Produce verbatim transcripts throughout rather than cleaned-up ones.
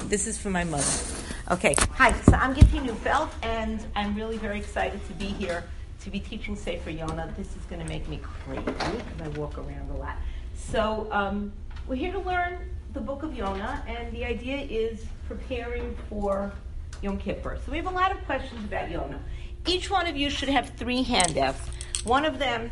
This is for my mother. Okay, hi, so I'm Gitti Neufeld, and I'm really very excited to be here to be teaching Sefer Yonah. This is going to make me crazy because I walk around a lot. So um, we're here to learn the book of Yonah, and the idea is preparing for Yom Kippur. So we have a lot of questions about Yonah. Each one of you should have three handouts. One of them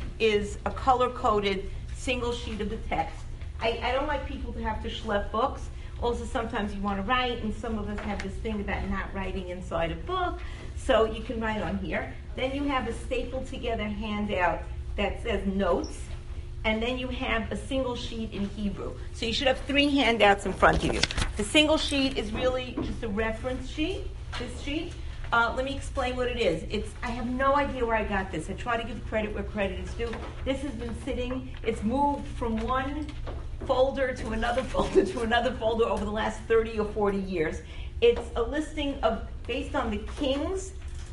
is a color-coded single sheet of the text. I, I don't like people to have to schlep books. Also, sometimes you want to write, and some of us have this thing about not writing inside a book, so you can write on here. Then you have a stapled together handout that says notes, and then you have a single sheet in Hebrew. So you should have three handouts in front of you. The single sheet is really just a reference sheet, this sheet. Uh, let me explain what it is. It's I have no idea where I got this. I try to give credit where credit is due. This has been sitting, it's moved from one folder to another folder to another folder over the last thirty or forty years. It's a listing of, based on the kings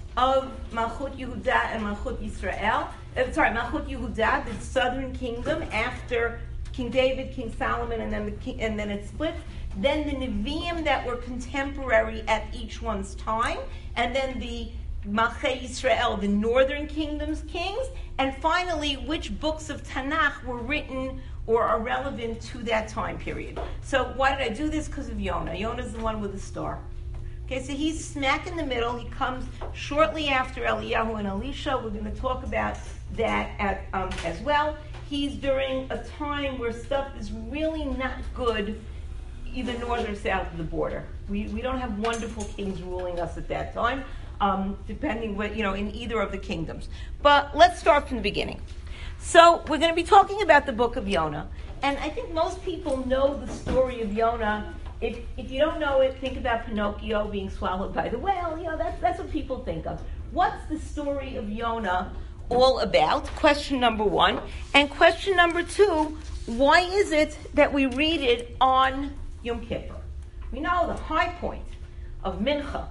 of Malchut Yehuda and Malchut Yisrael. Uh, sorry, Malchut Yehuda, the southern kingdom, after King David, King Solomon, and then the king, and then it splits. Then the Nevi'im that were contemporary at each one's time, and then the Malchei Yisrael, the northern kingdom's kings, and finally, which books of Tanakh were written or are relevant to that time period. So why did I do this? Because of Yonah. Yonah's the one with the star. Okay, so he's smack in the middle. He comes shortly after Eliyahu and Elisha. We're going to talk about that at, um, as well. He's during a time where stuff is really not good, either north or south of the border. We we don't have wonderful kings ruling us at that time, um, depending what, you know, in either of the kingdoms. But let's start from the beginning. So we're going to be talking about the book of Yonah, and I think most people know the story of Yonah. If if you don't know it, think about Pinocchio being swallowed by the whale. You know, that's that's what people think of. What's the story of Yonah all about? Question number one. And question number two, why is it that we read it on Yom Kippur? We know the high point of Mincha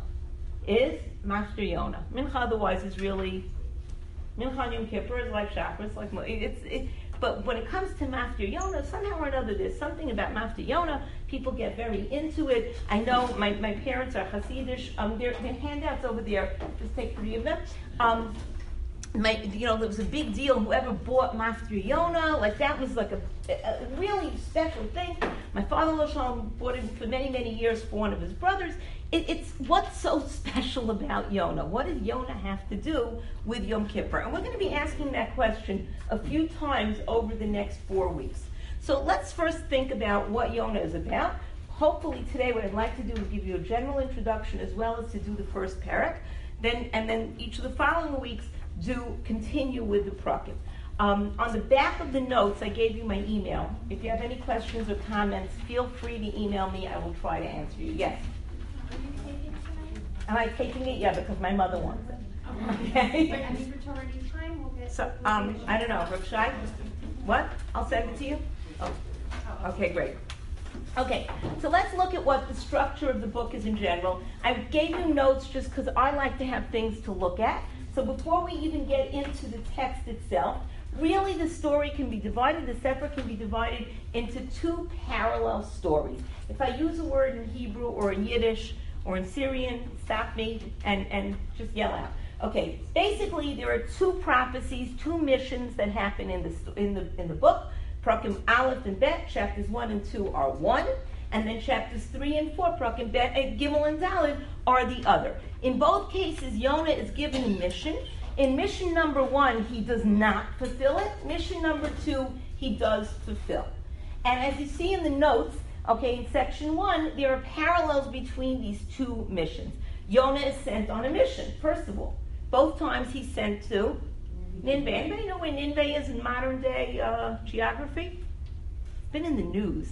is Master Yonah. Mincha otherwise is really, Mincha on Yom Kippur is like Shachar, it's like, it's, it, but when it comes to Master Yonah, somehow or another there's something about Master Yonah. People get very into it. I know my, my parents are Hasidish. Um, their handouts over there, just take three of them. Um, My, you know, there was a big deal. Whoever bought Master Yonah, like that was like a, a really special thing. My father-in-law bought it for many, many years for one of his brothers. It, it's what's so special about Yonah? What does Yonah have to do with Yom Kippur? And we're going to be asking that question a few times over the next four weeks. So let's first think about what Yonah is about. Hopefully today what I'd like to do is give you a general introduction as well as to do the first parak. Then, and then each of the following weeks do continue with the prakim. Um, on the back of the notes, I gave you my email. If you have any questions or comments, feel free to email me. I will try to answer you. Yes? Are you taping tonight? Am I taping it? Yeah, because my mother wants it. Okay. But I mean, returning time will get... So, um, I don't know. Rav Shai? What? I'll send it to you? Oh. Okay, great. Okay, so let's look at what the structure of the book is in general. I gave you notes just because I like to have things to look at. So before we even get into the text itself, really the story can be divided, the sefer can be divided into two parallel stories. If I use a word in Hebrew or in Yiddish or in Syrian, stop me and, and just yell out. Okay, basically there are two prophecies, two missions that happen in the in the in the book. Prakim Aleph and Bet, chapters one and two are one, and then chapters three and four, Prakim Bet, and Gimel and Dalet, are the other. In both cases, Yonah is given a mission. In mission number one, he does not fulfill it. Mission number two, he does fulfill. And as you see in the notes, okay, in section one, there are parallels between these two missions. Yonah is sent on a mission, first of all. Both times he's sent to Nineveh. Anybody know where Nineveh is in modern day uh, geography? It's been in the news.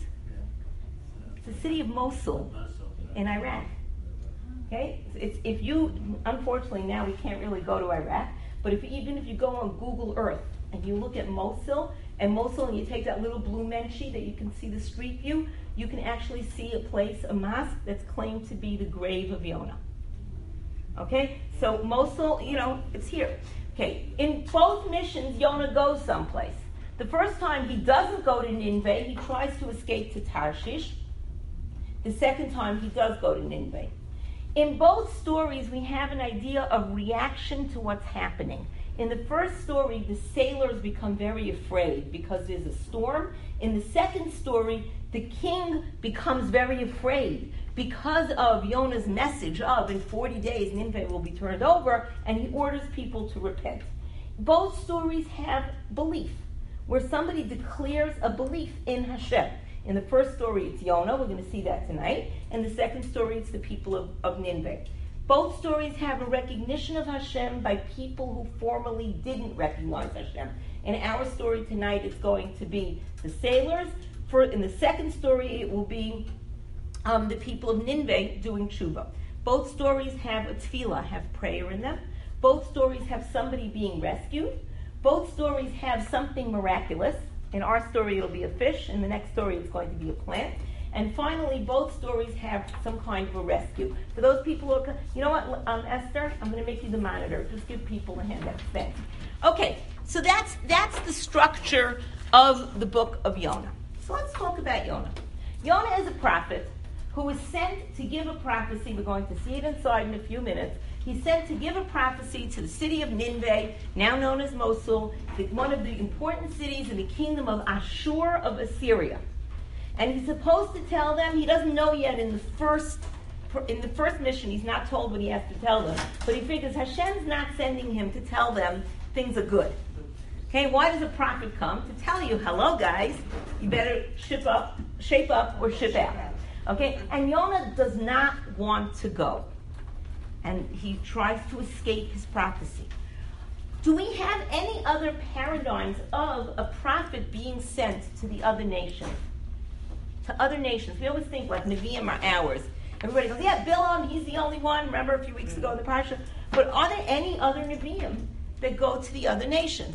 It's the city of Mosul in Iraq. Okay, it's, if you, unfortunately now we can't really go to Iraq, but if even if you go on Google Earth and you look at Mosul, and Mosul and you take that little blue menshi that you can see the street view, you can actually see a place, a mosque, that's claimed to be the grave of Yonah. Okay, so Mosul, you know, it's here. Okay, in both missions, Yonah goes someplace. The first time he doesn't go to Nineveh, he tries to escape to Tarshish. The second time he does go to Nineveh. In both stories, we have an idea of reaction to what's happening. In the first story, the sailors become very afraid because there's a storm. In the second story, the king becomes very afraid because of Yonah's message of in forty days Nineveh will be turned over, and he orders people to repent. Both stories have belief, where somebody declares a belief in Hashem. In the first story, it's Yonah. We're going to see that tonight. And the second story, it's the people of, of Nineveh. Both stories have a recognition of Hashem by people who formerly didn't recognize Hashem. In our story tonight, it's going to be the sailors. For, in the second story, it will be um, the people of Nineveh doing tshuva. Both stories have a tefillah, have prayer in them. Both stories have somebody being rescued. Both stories have something miraculous. In our story, it'll be a fish. In the next story, it's going to be a plant. And finally, both stories have some kind of a rescue. For those people who are, you know what, um, Esther, I'm going to make you the monitor. Just give people a handout. Thanks. Okay, so that's that's the structure of the book of Yonah. So let's talk about Yonah. Yonah is a prophet who was sent to give a prophecy. We're going to see it inside in a few minutes. He's sent to give a prophecy to the city of Nineveh, now known as Mosul, one of the important cities in the kingdom of Ashur of Assyria. And he's supposed to tell them, he doesn't know yet in the first in the first mission, he's not told what he has to tell them, but he figures Hashem's not sending him to tell them things are good. Okay, why does a prophet come? To tell you, hello guys, you better ship up, shape up or ship out. Okay, and Yonah does not want to go. And he tries to escape his prophecy. Do we have any other paradigms of a prophet being sent to the other nations? To other nations. We always think like Nevi'im are ours. Everybody goes, yeah, Bilam, he's the only one. Remember a few weeks ago in the Parsha? But are there any other Nevi'im that go to the other nations?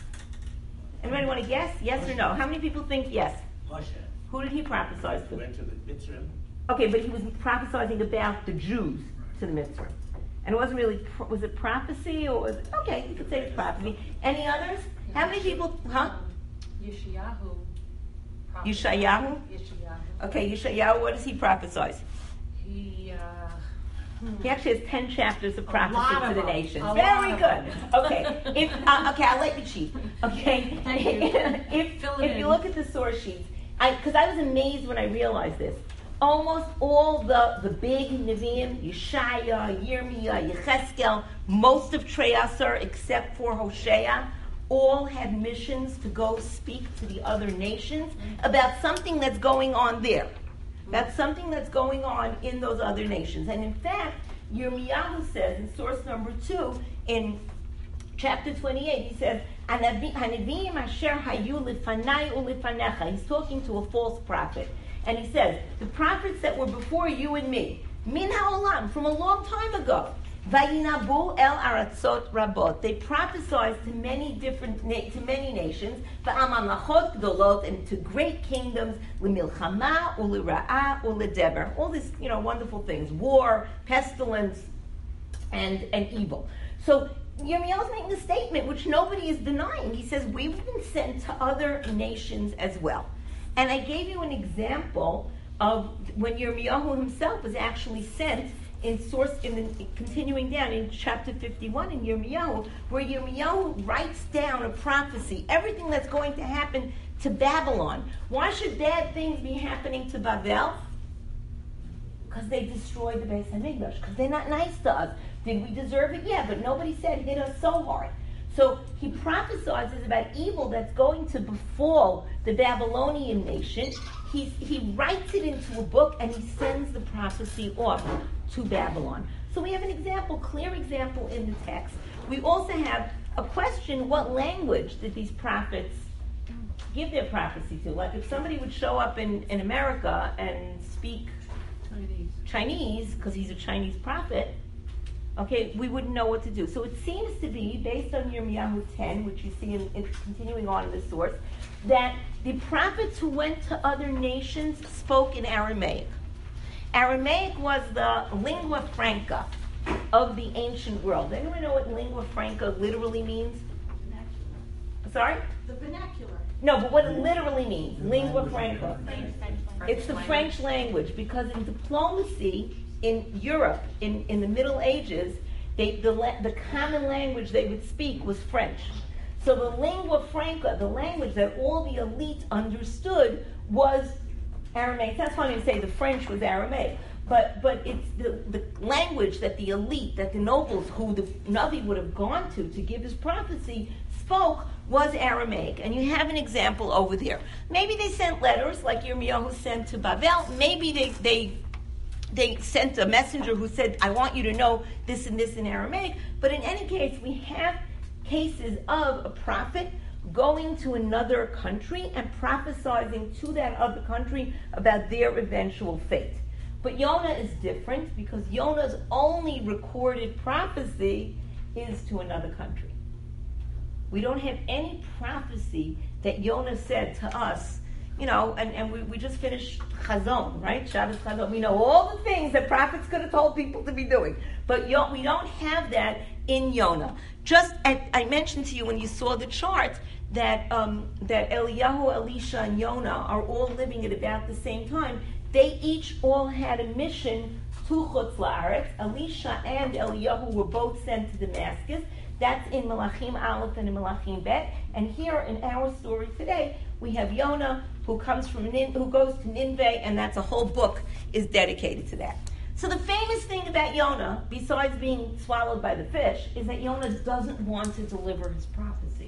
Anybody want to guess? Yes or no? How many people think yes? Moshe. Who did he prophesy to? Went to the Mitzrayim. Okay, but he was prophesying about the Jews to the Mitzrayim. And it wasn't really, was it prophecy or was it, okay, you could say it's prophecy. Any others? How many people, huh? Yeshayahu. Yeshayahu? Yeshayahu. Okay, Yeshayahu, what does he prophesy? He, uh, He actually has ten chapters of prophecy lot to of the them. nations. A Very lot of good. them. Okay, if uh, okay, I'll let you cheat. Okay, Thank you. if Fill it if you in. look at the source sheets, I because I was amazed when I realized this. Almost all the, the big Nevi'im, Yeshaya, Yirmiyah, Yecheskel, most of Treyasar except for Hosea, all had missions to go speak to the other nations about something that's going on there. That's something that's going on in those other nations. And in fact, Yirmiyahu says in source number two, in chapter twenty-eight, he says, "Hanevim asher hayu lifanai ulifanecha." He's talking to a false prophet. And he says, the prophets that were before you and me, min ha'olam, from a long time ago, vayinabu el aratzot rabot. They prophesied to many different, na- to many nations, va'amamachot gdolot, and to great kingdoms, lemilchama, ulira'ah, uledeber. All these, you know, wonderful things. War, pestilence, and, and evil. So, Yirmiyahu is making a statement which nobody is denying. He says, we've been sent to other nations as well. And I gave you an example of when Yirmiyahu himself was actually sent in source, in the, continuing down in chapter fifty-one in Yirmiyahu, where Yirmiyahu writes down a prophecy, everything that's going to happen to Babylon. Why should bad things be happening to Babel? Because they destroyed the Beis HaMikdash, because they're not nice to us. Did we deserve it? Yeah, but nobody said hit us so hard. So he prophesies about evil that's going to befall the Babylonian nation. He's, he writes it into a book and he sends the prophecy off to Babylon. So we have an example, clear example in the text. We also have a question, what language did these prophets give their prophecy to? Like if somebody would show up in, in America and speak Chinese, Chinese, because he's a Chinese prophet, okay, we wouldn't know what to do. So it seems to be, based on Yirmiyahu ten, which you see in, in continuing on in the source, that the prophets who went to other nations spoke in Aramaic. Aramaic was the lingua franca of the ancient world. Anyone know what lingua franca literally means? sorry? The vernacular. No, but what it literally means, lingua franca. It's the French language, because in diplomacy in Europe, in, in the Middle Ages, they, the, the common language they would speak was French. So the lingua franca, the language that all the elite understood, was Aramaic. That's funny to say the French was Aramaic. But but it's the, the language that the elite, that the nobles who the Navi would have gone to to give his prophecy spoke was Aramaic. And you have an example over there. Maybe they sent letters like Yirmiyahu sent to Babel. Maybe they, they they sent a messenger who said, I want you to know this and this in Aramaic. But in any case, we have cases of a prophet going to another country and prophesying to that other country about their eventual fate. But Yonah is different, because Yonah's only recorded prophecy is to another country. We don't have any prophecy that Yonah said to us, you know, and, and we, we just finished Chazon, right? Shabbos Chazon. We know all the things that prophets could have told people to be doing. But Yo- we don't have that in Yonah. Just, at, I mentioned to you when you saw the chart, that um, that Eliyahu, Elisha, and Yonah are all living at about the same time. They each all had a mission to Chutz La'aretz. Elisha and Eliyahu were both sent to Damascus. That's in Malachim Aleph and in Malachim Bet. And here in our story today, we have Yonah who comes from Nin- who goes to Nineveh, and that's a whole book is dedicated to that. So the famous thing about Yonah, besides being swallowed by the fish, is that Yonah doesn't want to deliver his prophecy.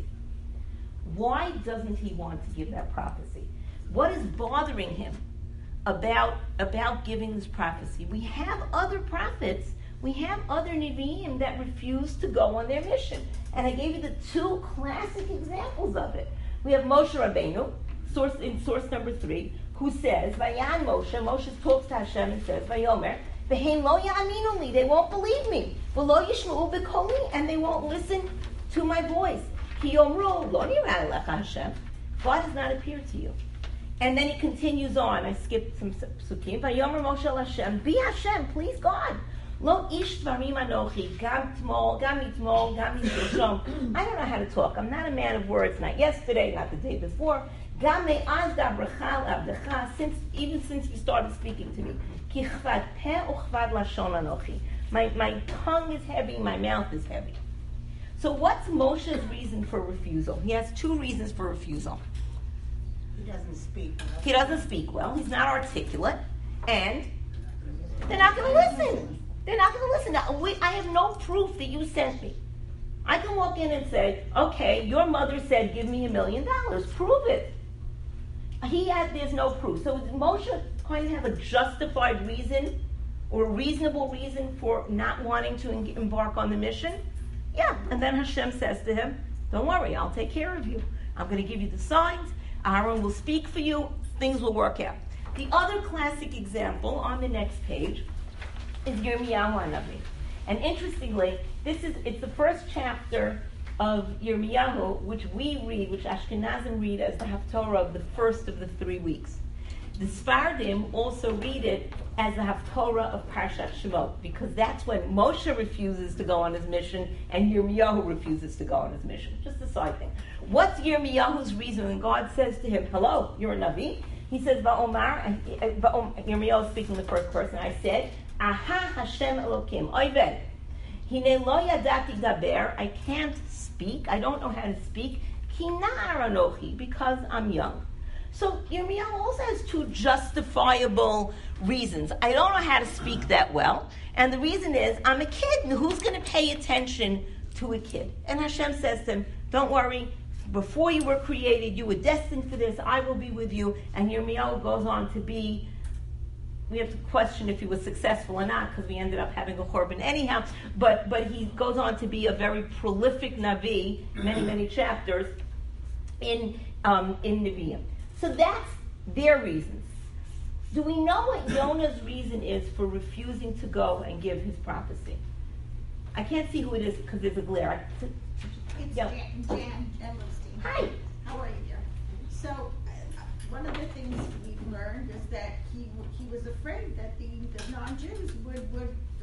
Why doesn't he want to give that prophecy? What is bothering him about, about giving this prophecy? We have other prophets, we have other Nevi'im that refuse to go on their mission. And I gave you the two classic examples of it. We have Moshe Rabbeinu, source, in source number three, who says, Vayan Moshe, Moshe talks to Hashem and says, Vayomer, V'hein lo ya'aminu li, they won't believe me. V'lo yishma'u b'koli, and they won't listen to my voice. Ki yomru lo nirah lecha Hashem, God has not appeared to you. And then he continues on. I skipped some psukim. Vayomer Moshe Hashem, be Hashem, please God. Lo ish dvarim anochi, gam tmol, gam itmol, gam yisroshom. I don't know how to talk. I'm not a man of words. Not yesterday, not the day before. Gam me'az dabrachal abdecha, since even since you started speaking to me. Ki chvad peh uchvad lashon anochi. My my tongue is heavy. My mouth is heavy. So what's Moshe's reason for refusal? He has two reasons for refusal. He doesn't speak well. He doesn't speak well. He's not articulate. And they're not going to listen. They're not going to listen. Now, we, I have no proof that you sent me. I can walk in and say, okay, your mother said give me a million dollars. Prove it. He has, there's no proof. So does Moshe kind of have a justified reason or a reasonable reason for not wanting to embark on the mission? Yeah, and then Hashem says to him, don't worry, I'll take care of you. I'm going to give you the signs. Aaron will speak for you. Things will work out. The other classic example on the next page is Yirmiyahu HaNavi. And interestingly, this is it's the first chapter of Yirmiyahu, which we read, which Ashkenazim read as the Haftorah of the first of the three weeks. The Sfardim also read it as the Haftorah of Parshat Shemot, because that's when Moshe refuses to go on his mission and Yirmiyahu refuses to go on his mission. Just a side thing. What's Yirmiyahu's reason when God says to him, hello, you're a Navi? He says, Va'omar, and Yirmiyahu is speaking in the first person, I said, Aha Hashem Elokim, Oyved, Hine lo yadati gaber, I can't speak, I don't know how to speak, Ki na'ar anochi, because I'm young. So Yirmiyahu also has two justifiable reasons. I don't know how to speak that well, and the reason is I'm a kid, and who's going to pay attention to a kid? And Hashem says to him, don't worry, before you were created, you were destined for this, I will be with you. And Yirmiyahu goes on to be, we have to question if he was successful or not, because we ended up having a Chorban anyhow, but but he goes on to be a very prolific Navi, many, many chapters, in um, in Nevi'im. So that's their reasons. Do we know what Yonah's reason is for refusing to go and give his prophecy? I can't see who it is because there's a glare. I, It's yeah. Jan, Jan Edlerstein. Hi. How are you, dear? So, uh, one of the things we've learned is that he he was afraid that the, the non-Jews would, would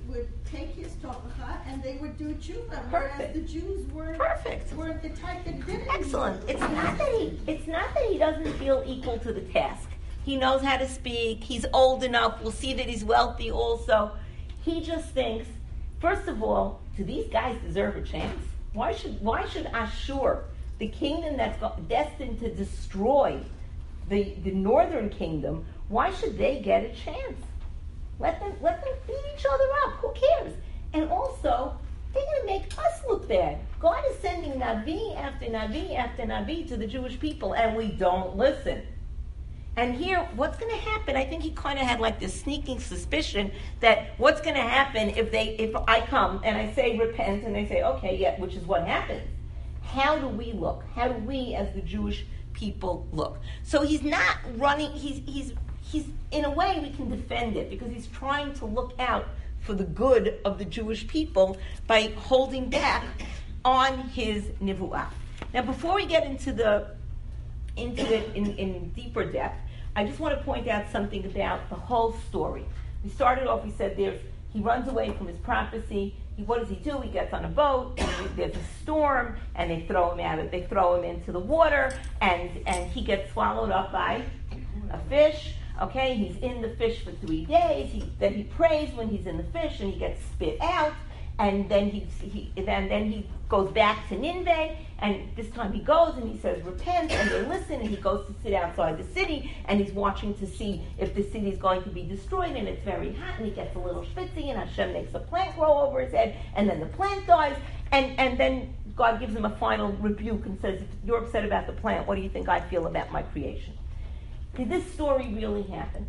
would take his topacha and they would do tshuva, whereas Perfect. the Jews weren't, Perfect. weren't the type that didn't. Excellent. It's not that he it's not that he doesn't feel equal to the task. He knows how to speak, he's old enough, we'll see that he's wealthy also. He just thinks, first of all, do these guys deserve a chance? Why should why should Ashur, the kingdom that's destined to destroy the, the northern kingdom, why should they get a chance? Let them let them beat each other up. Who cares? And also, they're going to make us look bad. God is sending Navi after Navi after Navi to the Jewish people, and we don't listen. And here, what's going to happen? I think he kind of had like this sneaking suspicion that what's going to happen if they, if I come and I say repent, and they say okay, yeah, which is what happens. How do we look? How do we, as the Jewish people, look? So he's not running. He's he's he's in a way we can defend it because he's trying to look out for the good of the Jewish people by holding back on his nivuah. Now, before we get into the into it in, in deeper depth, I just want to point out something about the whole story. We started off, we said there's he runs away from his prophecy. He, what does he do? He gets on a boat, and there's a storm, and they throw him out of, they throw him into the water, and, and he gets swallowed up by a fish. Okay, he's in the fish for three days. He, then he prays when he's in the fish, and he gets spit out. And then he, he then then he goes back to Nineveh, and this time he goes and he says repent, and they listen, and he goes to sit outside the city, and he's watching to see if the city is going to be destroyed, and it's very hot, and he gets a little schwitzy, and Hashem makes a plant grow over his head, and then the plant dies, and, and then God gives him a final rebuke and says, if you're upset about the plant, what do you think I feel about my creation? Did this story really happen?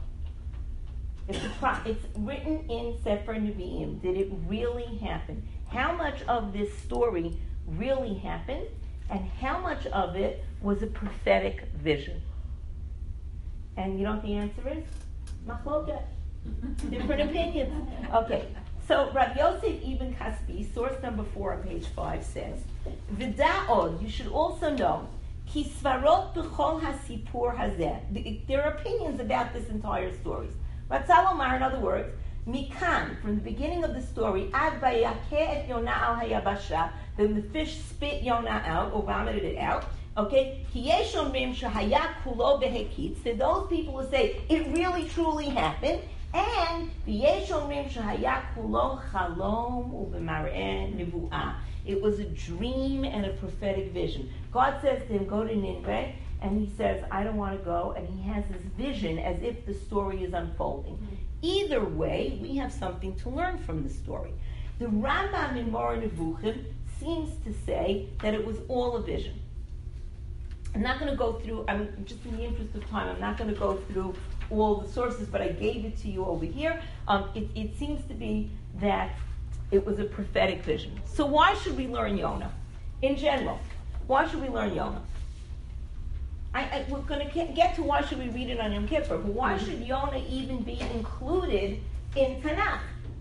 It's, a pro- it's written in Sefer Nevi'im. Did it really happen? How much of this story really happened, and how much of it was a prophetic vision? And you know what the answer is? Machloket. Different opinions. Okay, so Rav Yosef Ibn Kaspi, source number four on page five, says, V'da'od, you should also know, ki svarot b'chol hasipur hazeh. There are opinions about this entire story. Ratzal Omar, in other words, Mikan, from the beginning of the story, Ad vayakeh et Yonah al hayabasha, then the fish spit Yonah out, or vomited it out. Okay? Kiyesh omrim shehaya kulo behekitz. So those people who say it really truly happened, and Yesh omrim shehaya kulo chalom u'b'mar'eh nivu'ah. It was a dream and a prophetic vision. God says to him, go to Nineveh. And he says, I don't want to go. And he has this vision as if the story is unfolding. Either way, we have something to learn from the story. The Rambam in Moreh Nevuchim seems to say that it was all a vision. I'm not going to go through, I'm just in the interest of time, I'm not going to go through all the sources, but I gave it to you over here. Um, it, it seems to be that it was a prophetic vision. So why should we learn Yonah? In general, why should we learn Yonah? I, I, we're going to get to why should we read it on Yom Kippur, but why should Yonah even be included in Tanakh?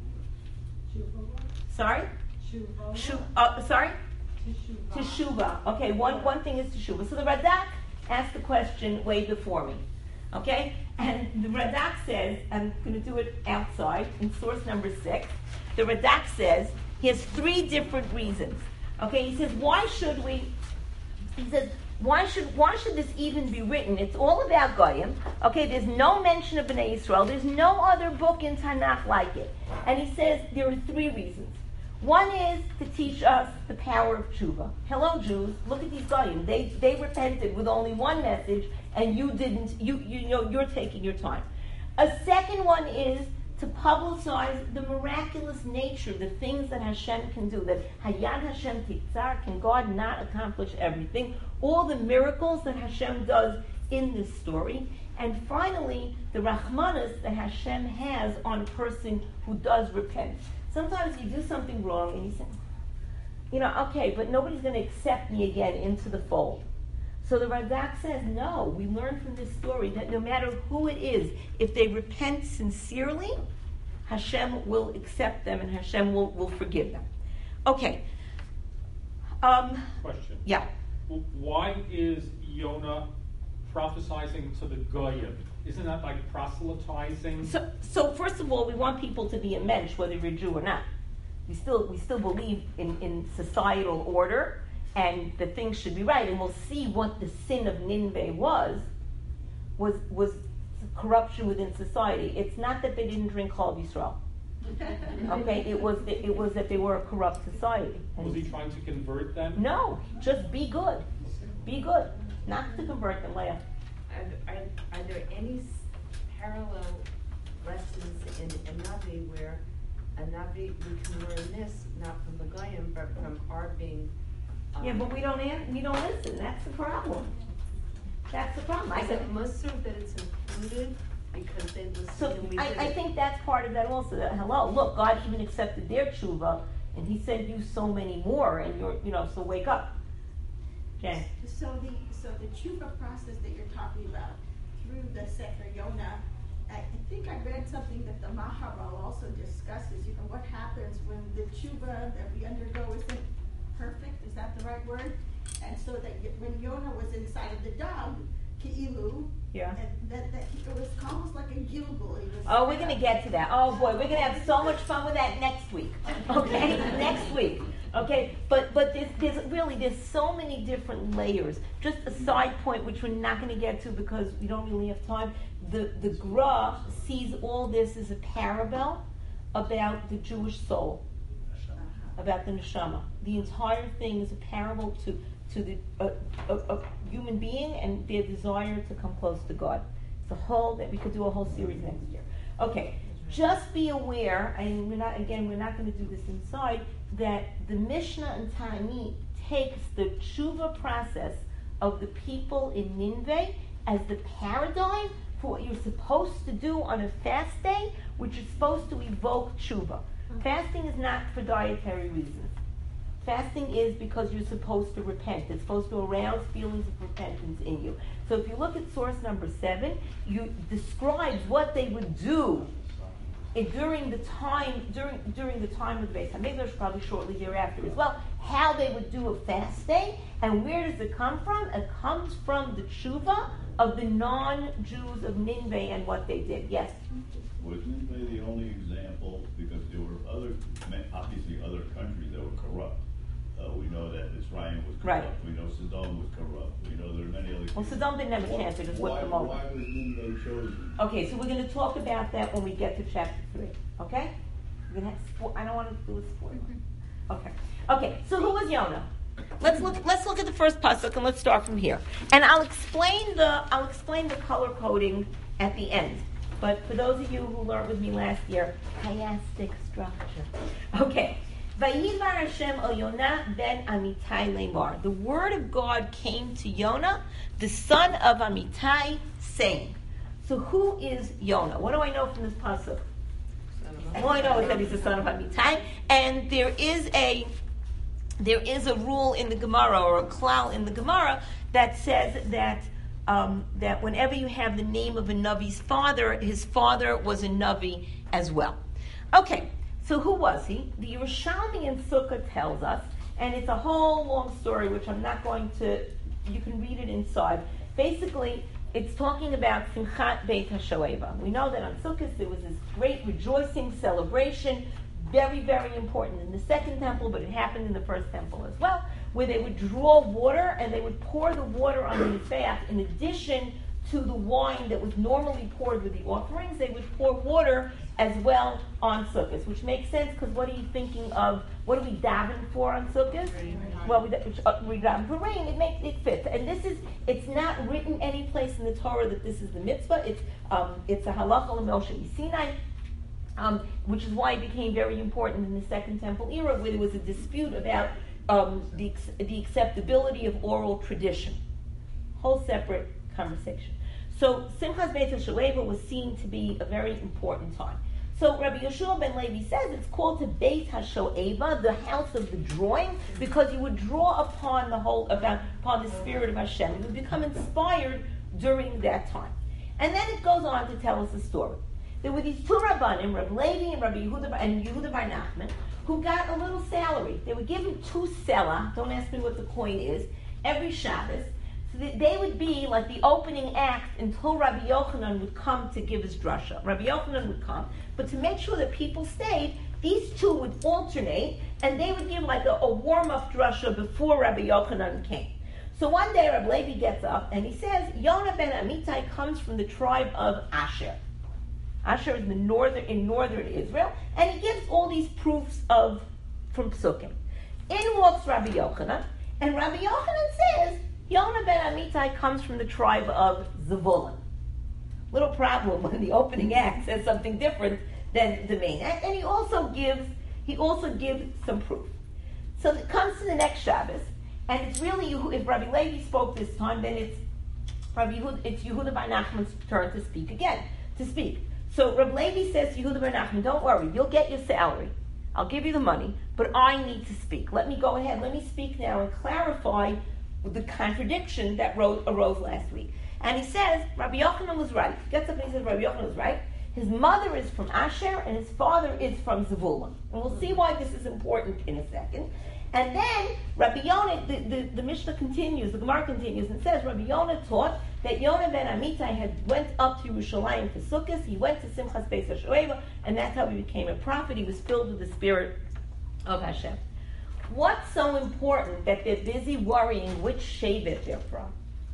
Sorry? Shu, uh, sorry? Teshuvah. Okay, one, one thing is Teshuvah. So the Radak asked the question way before me. Okay? And the Radak says, I'm going to do it outside in source number six. The Radak says he has three different reasons. Okay, he says, why should we? He says, Why should why should this even be written? It's all about Goyim. Okay, there's no mention of Bnei Yisrael. There's no other book in Tanakh like it. And he says there are three reasons. One is to teach us the power of tshuva. Hello, Jews. Look at these Goyim. They they repented with only one message, and you didn't. You you know you're taking your time. A second one is to publicize the miraculous nature, the things that Hashem can do, that Hayad Hashem Titzar, can God not accomplish everything? All the miracles that Hashem does in this story. And finally, the Rahmanas that Hashem has on a person who does repent. Sometimes you do something wrong and you say, you know, okay, but nobody's going to accept me again into the fold. So the Radak says, no, we learn from this story that no matter who it is, if they repent sincerely, Hashem will accept them and Hashem will, will forgive them. Okay. Um, Question. Yeah. Why is Yonah prophesizing to the Goyim isn't that like proselytizing? So, so first of all, we want people to be a mensch, whether you're Jew or not. We still, we still believe in, in societal order, and that things should be right. And we'll see what the sin of Nineveh was, was, was corruption within society. It's not that they didn't drink Chol Yisrael. Okay, it was that, it was that they were a corrupt society. And was he trying to convert them? no, just be good, be good, not to convert them, Leah. Are, are, are there any s- parallel lessons in a Navi where a Navi, we can learn this, not from the Goyim, but from our being... Um, Yeah, but we don't an- we don't listen. That's the problem. That's the problem. I Is said, it Musar that it's included because they listen so and we I, did I it? think that's part of that also. That hello, look, God even accepted their tshuva, and He sent you so many more, and you're, you know, so wake up. Jen. So the so the tshuva process that you're talking about through the Sefer Yonah, I, I think I read something that the Maharal also discusses. You know what happens when the tshuva that we undergo isn't perfect? Is that the right word? And so that y- when Yonah was inside of the dog, Ki'ilu, Yeah. and that, that he, it was almost like a Gilgul. He was- Oh, we're gonna get to that. Oh boy, we're gonna have so much fun with that next week. Okay, next week. Okay, but but there's, there's really there's so many different layers. Just a side point which we're not going to get to because we don't really have time. The the Gra sees all this as a parable about the Jewish soul, about the neshama. The entire thing is a parable to to the uh, a, a human being and their desire to come close to God. It's a whole that we could do a whole series next year. Okay, just be aware, and we're not again we're not going to do this inside, that the Mishnah and Ta'anit takes the tshuva process of the people in Nineveh as the paradigm for what you're supposed to do on a fast day, which is supposed to evoke tshuva. Fasting is not for dietary reasons. Fasting is because you're supposed to repent. It's supposed to arouse feelings of repentance in you. So if you look at source number seven, you describes what they would do it, during the time during during the time of the Beis Hamikdash, probably shortly thereafter as well, how they would do a fast day, and where does it come from? It comes from the tshuva of the non-Jews of Nineveh and what they did. Yes? Was Nineveh the only example? Because there were other, obviously other countries that were corrupt. Uh, we know that Israel was corrupt. Right. We know Sodom was corrupt. We know there are many other. Well, Sodom didn't have a chance. They just whipped why, them over. Why was Nineveh chosen? Okay, so we're going to talk about that when we get to chapter three. Okay? We're gonna have spo- I don't want to do a spoiler. Okay. Okay. So who was Yonah? Let's look. Let's look at the first pasuk and let's start from here. And I'll explain the. I'll explain the color coding at the end. But for those of you who learned with me last year, chiastic structure. Okay. Vayivar Hashem el Yonah ben Amitai lemar. The word of God came to Yonah, the son of Amitai, saying. So who is Yonah? What do I know from this pasuk? All I know is that he's the son of Amitai, and there is a there is a rule in the Gemara or a klal in the Gemara that says that um, that whenever you have the name of a Navi's father, his father was a Navi as well. Okay. So who was he? The Yerushalmi in Sukkah tells us, and it's a whole long story, which I'm not going to, you can read it inside. Basically, it's talking about Simchat Beit HaShoeva. We know that on Sukkot there was this great rejoicing, celebration, very, very important in the second temple, but it happened in the first temple as well, where they would draw water and they would pour the water on the Mizbeach in addition to the wine that was normally poured with the offerings. They would pour water as well on Sukkot, which makes sense because what are you thinking of? What are we davening for on Sukkot? Well, we, uh, we daven for rain. It makes it fits, and this is it's not written any place in the Torah that this is the mitzvah. It's um, it's a halacha l'Moshe Sinai, um, which is why it became very important in the Second Temple era, where there was a dispute about um, the the acceptability of oral tradition. Whole separate conversation. So Simchas Beit HaShoeva was seen to be a very important time. So Rabbi Yeshua ben Levi says it's called to Beit HaShoeva, the house of the drawing, because you would draw upon the whole about upon the spirit of Hashem. You would become inspired during that time. And then it goes on to tell us a story. There were these two rabbanim, Rabbi Levi and Rabbi Yehuda and Yehuda bar Nachman, who got a little salary. They were given two selah. Don't ask me what the coin is. Every Shabbos. So th- they would be like the opening act until Rabbi Yochanan would come to give his drasha. Rabbi Yochanan would come, but to make sure that people stayed, these two would alternate, and they would give like a, a warm-up drasha before Rabbi Yochanan came. So one day Rabbi Levi gets up and he says, Yonah ben Amittai comes from the tribe of Asher. Asher is in the northern in northern Israel, and he gives all these proofs of from Psukim. In walks Rabbi Yochanan, and Rabbi Yochanan says, Yonah ben Amittai comes from the tribe of Zevulun. Little problem when the opening act says something different than the main act, and he also gives he also gives some proof. So it comes to the next Shabbos, and it's really if Rabbi Levi spoke this time, then it's Rabbi Yehuda, it's Yehuda bar Nachman's turn to speak again to speak. So Rabbi Levi says to Yehuda bar Nachman, don't worry, you'll get your salary. I'll give you the money, but I need to speak. Let me go ahead. Let me speak now and clarify the contradiction that rose, arose last week. And he says, Rabbi Yochanan was right. He gets up and he says, Rabbi Yochanan was right. His mother is from Asher and his father is from Zevulun. And we'll see why this is important in a second. And then Rabbi Yonah, the, the, the Mishnah continues, the Gemara continues and says, Rabbi Yonah taught that Yonah ben Amittai had went up to Yerushalayim for Sukkot. He went to Simchas Beis HaShoeva, and that's how he became a prophet. He was filled with the spirit of Hashem. What's so important that they're busy worrying which Shevet they're from?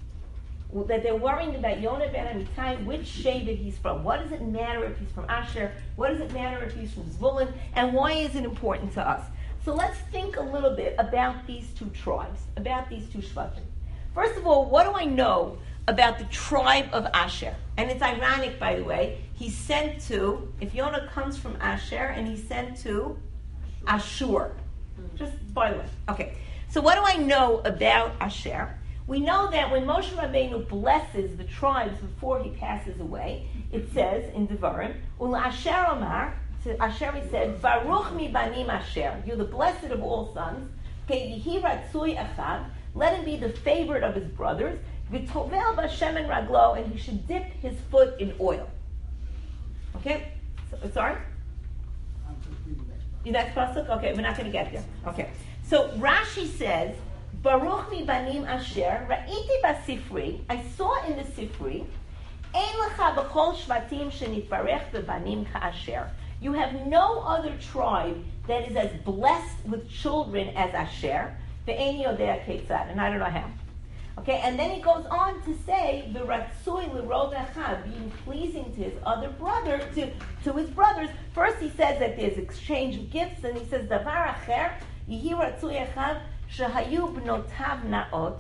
That they're worrying about Yonah ben Amittai, which Shevet he's from. What does it matter if he's from Asher? What does it matter if he's from Zvulun? And why is it important to us? So let's think a little bit about these two tribes, about these two Shvatim. First of all, what do I know about the tribe of Asher? And it's ironic, by the way, he's sent to, if Yonah comes from Asher, and he's sent to Ashur. Just by the way. Okay. So what do I know about Asher? We know that when Moshe Rabbeinu blesses the tribes before he passes away, it says in Devarim, Ula Asher Omar, to Asher he said, Baruch mi banim Asher, you're the blessed of all sons, Ke'yihi ratzui echad, let him be the favorite of his brothers, V'tovel b'shemen raglo, and he should dip his foot in oil. Okay? So, sorry? The next pasuk? Okay, we're not going to get there. Okay. So Rashi says, Baruch mi banim Asher, ra'iti basifri, I saw in the Sifri, Ein lecha b'chol shvatim shenitbarech b'banim ka'asher. You have no other tribe that is as blessed with children as Asher, ve'ein yodea ketzad, and I don't know how. Okay, and then he goes on to say, the ratzui l'rod echad, being pleasing to his other brother, to, to his brothers. First he says that there's exchange of gifts, and he says, davar acher, yihi ratzui echad, shehayu b'notav na'ot.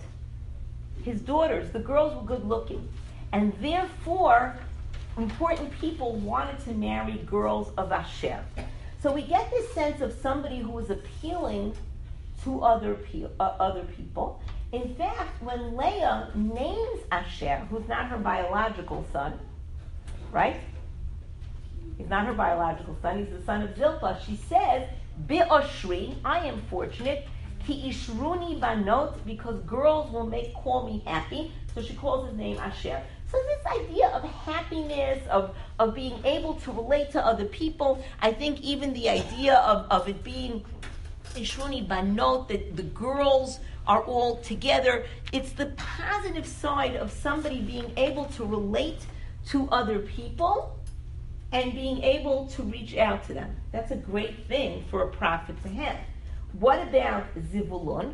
His daughters, the girls were good looking, and therefore, important people wanted to marry girls of Asher. So we get this sense of somebody who is appealing to other, pe- uh, other people. In fact, when Leah names Asher, who's not her biological son, right? He's not her biological son, he's the son of Zilpah. She says, Bi'oshri, I am fortunate, ki ishruni banot, because girls will make call me happy. So she calls his name Asher. So this idea of happiness, of, of being able to relate to other people, I think even the idea of, of it being Ishruni Banot, that the girls are all together, it's the positive side of somebody being able to relate to other people and being able to reach out to them. That's a great thing for a prophet to have. What about Zivulun?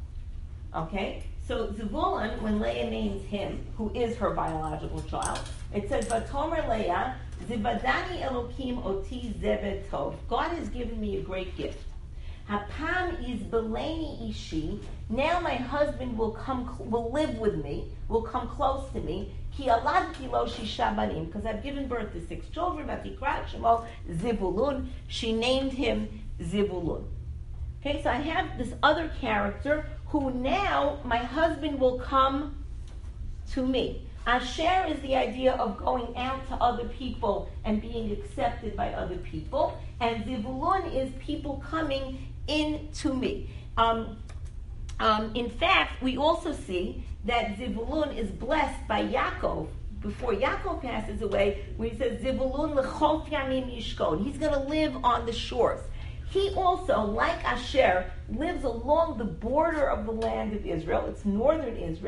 Okay? So Zevulun, when Leah names him, who is her biological child, it says, Vatomer Leah, Zivadani Elokim oti zeved tov. God has given me a great gift. Hapam is beleni ishi. Now my husband will come, will live with me, will come close to me. Ki aladki lo shisha banim, because I've given birth to six children. Vatikrat shemo Zivulun. She named him Zivulun. Okay, so I have this other character who now my husband will come to me. Asher is the idea of going out to other people and being accepted by other people. And Zivulun is people coming in to me. Um, um, in fact, we also see that Zivulun is blessed by Yaakov. Before Yaakov passes away, where he says, Zivulun l'chol yanim yishkon. He's going to live on the shores. He also, like Asher, lives along the border of the land of Israel. It's northern Israel.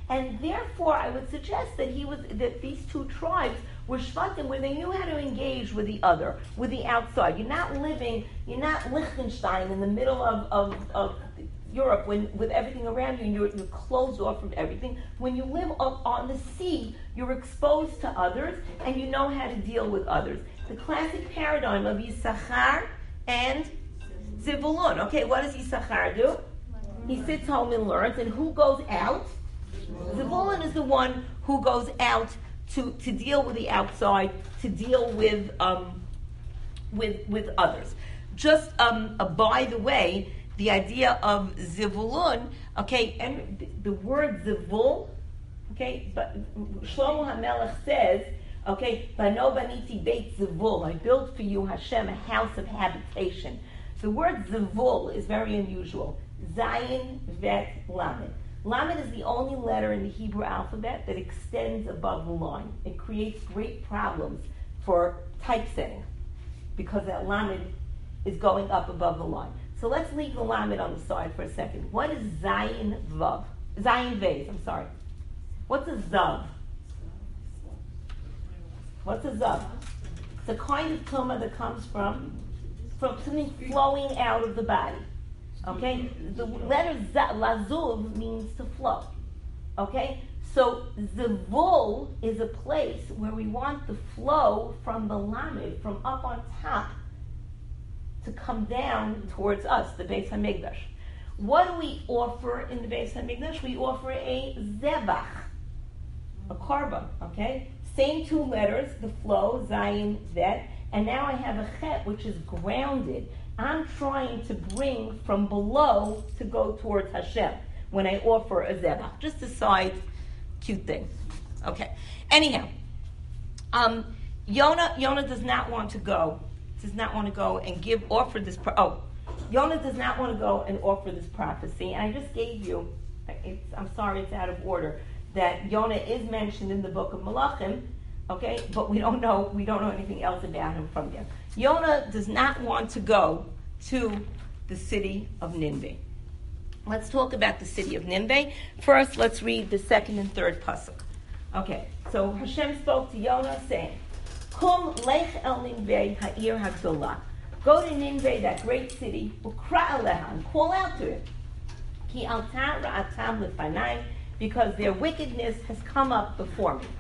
And therefore, I would suggest that he was that these two tribes were shvatim where they knew how to engage with the other, with the outside. You're not living, you're not Liechtenstein in the middle of, of, of Europe when with everything around you and you're, you're closed off from everything. When you live up on the sea, you're exposed to others and you know how to deal with others. The classic paradigm of Yisachar and Zevulun. Okay, what does Yisachar do? He sits home and learns, and who goes out? Zevulun is the one who goes out to, to deal with the outside, to deal with um, with with others. Just um, uh, by the way, the idea of Zevulun, okay, and the, the word Zevul, okay, but Shlomo HaMelech says, okay, Bano baniti beit Zevul, I built for you, Hashem, a house of habitation. The word Zevul is very unusual. Zayin Vet Lamed. Lamed is the only letter in the Hebrew alphabet that extends above the line. It creates great problems for typesetting because that Lamed is going up above the line. So let's leave the Lamed on the side for a second. What is Zayin Vav? Zayin Vez, I'm sorry. What's a Zav? What's a Zav? It's a kind of tumah that comes from, from something flowing out of the body. Okay? The letter za, Lazuv means to flow. Okay? So Zevul is a place where we want the flow from the Lamed, from up on top, to come down towards us, the Beis HaMikdash. What do we offer in the Beis HaMikdash? We offer a zebach, a korban, okay? Same two letters, the flow, Zayin, Vet, and now I have a chet, which is grounded. I'm trying to bring from below to go towards Hashem when I offer a zebach. Just a side cute thing. Okay. Anyhow, um, Yonah, Yonah does not want to go does not want to go and give, offer this, pro- oh, Yonah does not want to go and offer this prophecy. And I just gave you, it's, I'm sorry, it's out of order, that Yonah is mentioned in the book of Malachim, okay, but we don't know, we don't know anything else about him from there. Yonah does not want to go to the city of Nineveh. Let's talk about the city of Nineveh. First, let's read the second and third pasuk. Okay, so Hashem spoke to Yonah saying, Kum lech el Ninveh ha'ir ha'gdolah. Go to Nineveh, that great city, ukra aleha, and call out to it. Ki alta ra'atam lefanai, because their wickedness has come up before me.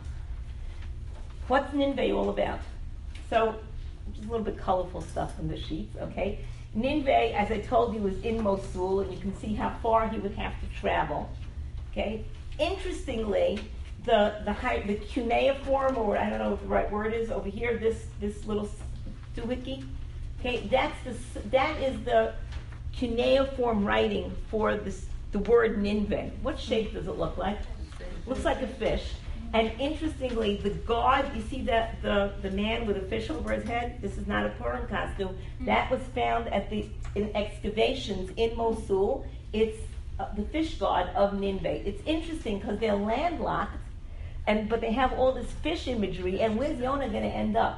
What's Nineveh all about? So, just a little bit colorful stuff on the sheets, okay? Nineveh, as I told you, is in Mosul, and you can see how far he would have to travel, okay? Interestingly, the the high, the cuneiform, or I don't know what the right word is, over here, this this little doohickey, okay, that's the that is the cuneiform writing for this the word Nineveh. What shape does it look like? Looks like a fish. And interestingly, the god, you see that the, the man with a fish over his head? This is not a Purim costume. That was found at the in excavations in Mosul. It's uh, the fish god of Nineveh. It's interesting because they're landlocked, and but they have all this fish imagery. And where's Yonah going to end up?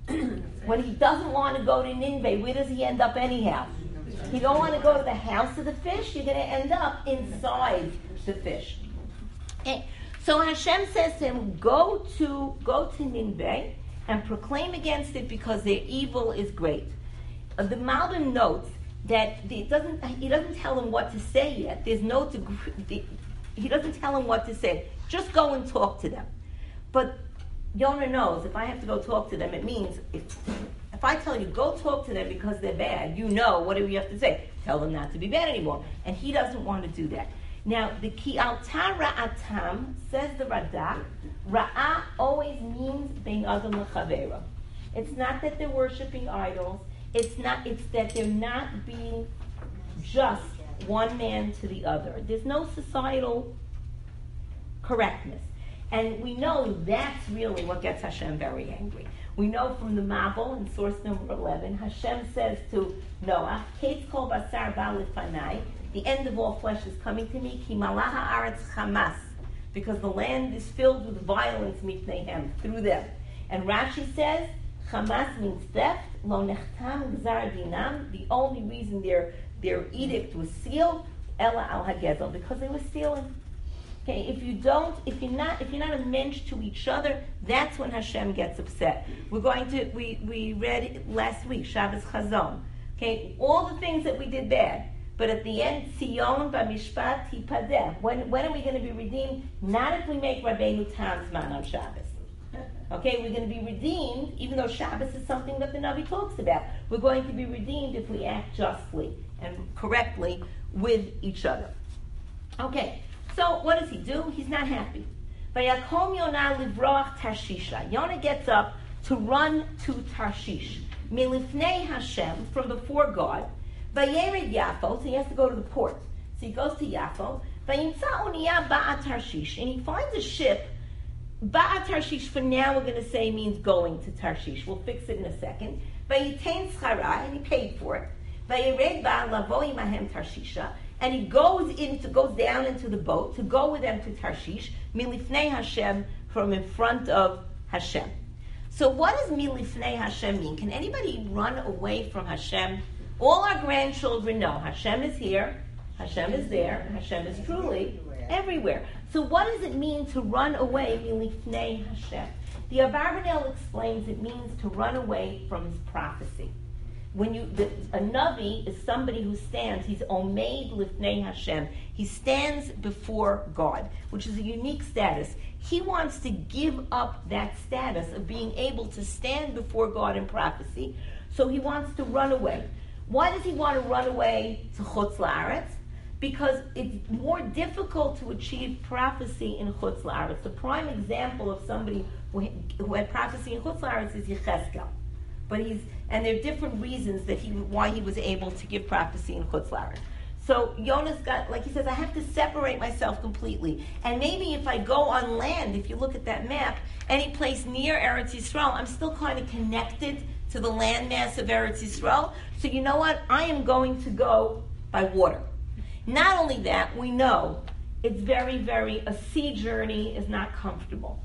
When he doesn't want to go to Nineveh, where does he end up anyhow? You don't want to go to the house of the fish. You're going to end up inside the fish. Okay. So Hashem says to him, go to go to Nineveh and proclaim against it because their evil is great. Uh, the Malbim notes that it doesn't. He doesn't tell him what to say yet. There's no. Degree, he doesn't tell him what to say. Just go and talk to them. But Yonah knows if I have to go talk to them, it means if, if I tell you go talk to them because they're bad, you know what do you have to say? Tell them not to be bad anymore. And he doesn't want to do that. Now, the ki alta ra'atam, says the Radak, ra'ah always means bein adam l'chavera. It's not that they're worshiping idols. It's not. It's that they're not being just one man to the other. There's no societal correctness. And we know that's really what gets Hashem very angry. We know from the Mabul in source number eleven, Hashem says to Noah, Kate kol basar ba lefanai, the end of all flesh is coming to me, ki malaha aretz chamas, because the land is filled with violence mipneihem, through them. And Rashi says, chamas means theft, lo nechtam gzar dinam, the only reason their, their edict was sealed, ela al hagezel, because they were stealing. Okay, if you don't, if you're not, if you're not a mensch to each other, that's when Hashem gets upset. We're going to, we, we read it last week, Shabbos Chazon. Okay, all the things that we did bad, but at the end, Tzion b'mishpat tipadeh. When, when are we going to be redeemed? Not if we make Rabbeinu Tamzman on Shabbos. Okay, we're going to be redeemed, even though Shabbos is something that the Navi talks about. We're going to be redeemed if we act justly and correctly with each other. Okay. So what does he do? He's not happy. Vayakom Yonah livrach Tarshisha. Yonah gets up to run to Tarshish. Milifnei Hashem, from before God. Vayered Yafo, so he has to go to the port. So he goes to Yafo. Vayimtza Oniyah Ba'a Tarshish, and he finds a ship. Ba'a Tarshish, for now we're going to say means going to Tarshish. We'll fix it in a second. Vayitain Schara, and he paid for it. Vayered Ba'a Lavo Imahem Tarshisha. And he goes into, goes down into the boat to go with them to Tarshish, milifnei Hashem, from in front of Hashem. So what does milifnei Hashem mean? Can anybody run away from Hashem? All our grandchildren know Hashem is here, Hashem is there, Hashem is truly everywhere. So what does it mean to run away, milifnei Hashem? The Abarbanel explains it means to run away from his prophecy. When you, the, a Navi is somebody who stands, he's Omeid Lifnei Hashem. He stands before God, which is a unique status. He wants to give up that status of being able to stand before God in prophecy, so he wants to run away. Why does he want to run away to Chutz La'aretz? Because it's more difficult to achieve prophecy in Chutz La'aretz. The prime example of somebody who, who had prophecy in Chutz La'aretz is Yechezkel. But he's, and there are different reasons that he, why he was able to give prophecy in Chutz La'aretz. So Yonah's got, like he says, I have to separate myself completely. And maybe if I go on land, if you look at that map, any place near Eretz Yisrael, I'm still kind of connected to the landmass of Eretz Yisrael. So you know what? I am going to go by water. Not only that, we know it's very, very, a sea journey is not comfortable.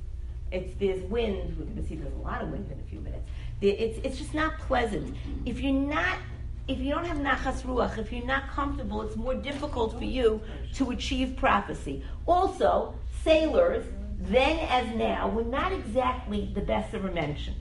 It's, there's wind. We're going to see there's a lot of wind in a few minutes. It's, it's just not pleasant. If you're not, if you don't have nachas ruach, if you're not comfortable, it's more difficult for you to achieve prophecy. Also, sailors, then as now, were not exactly the best of mention.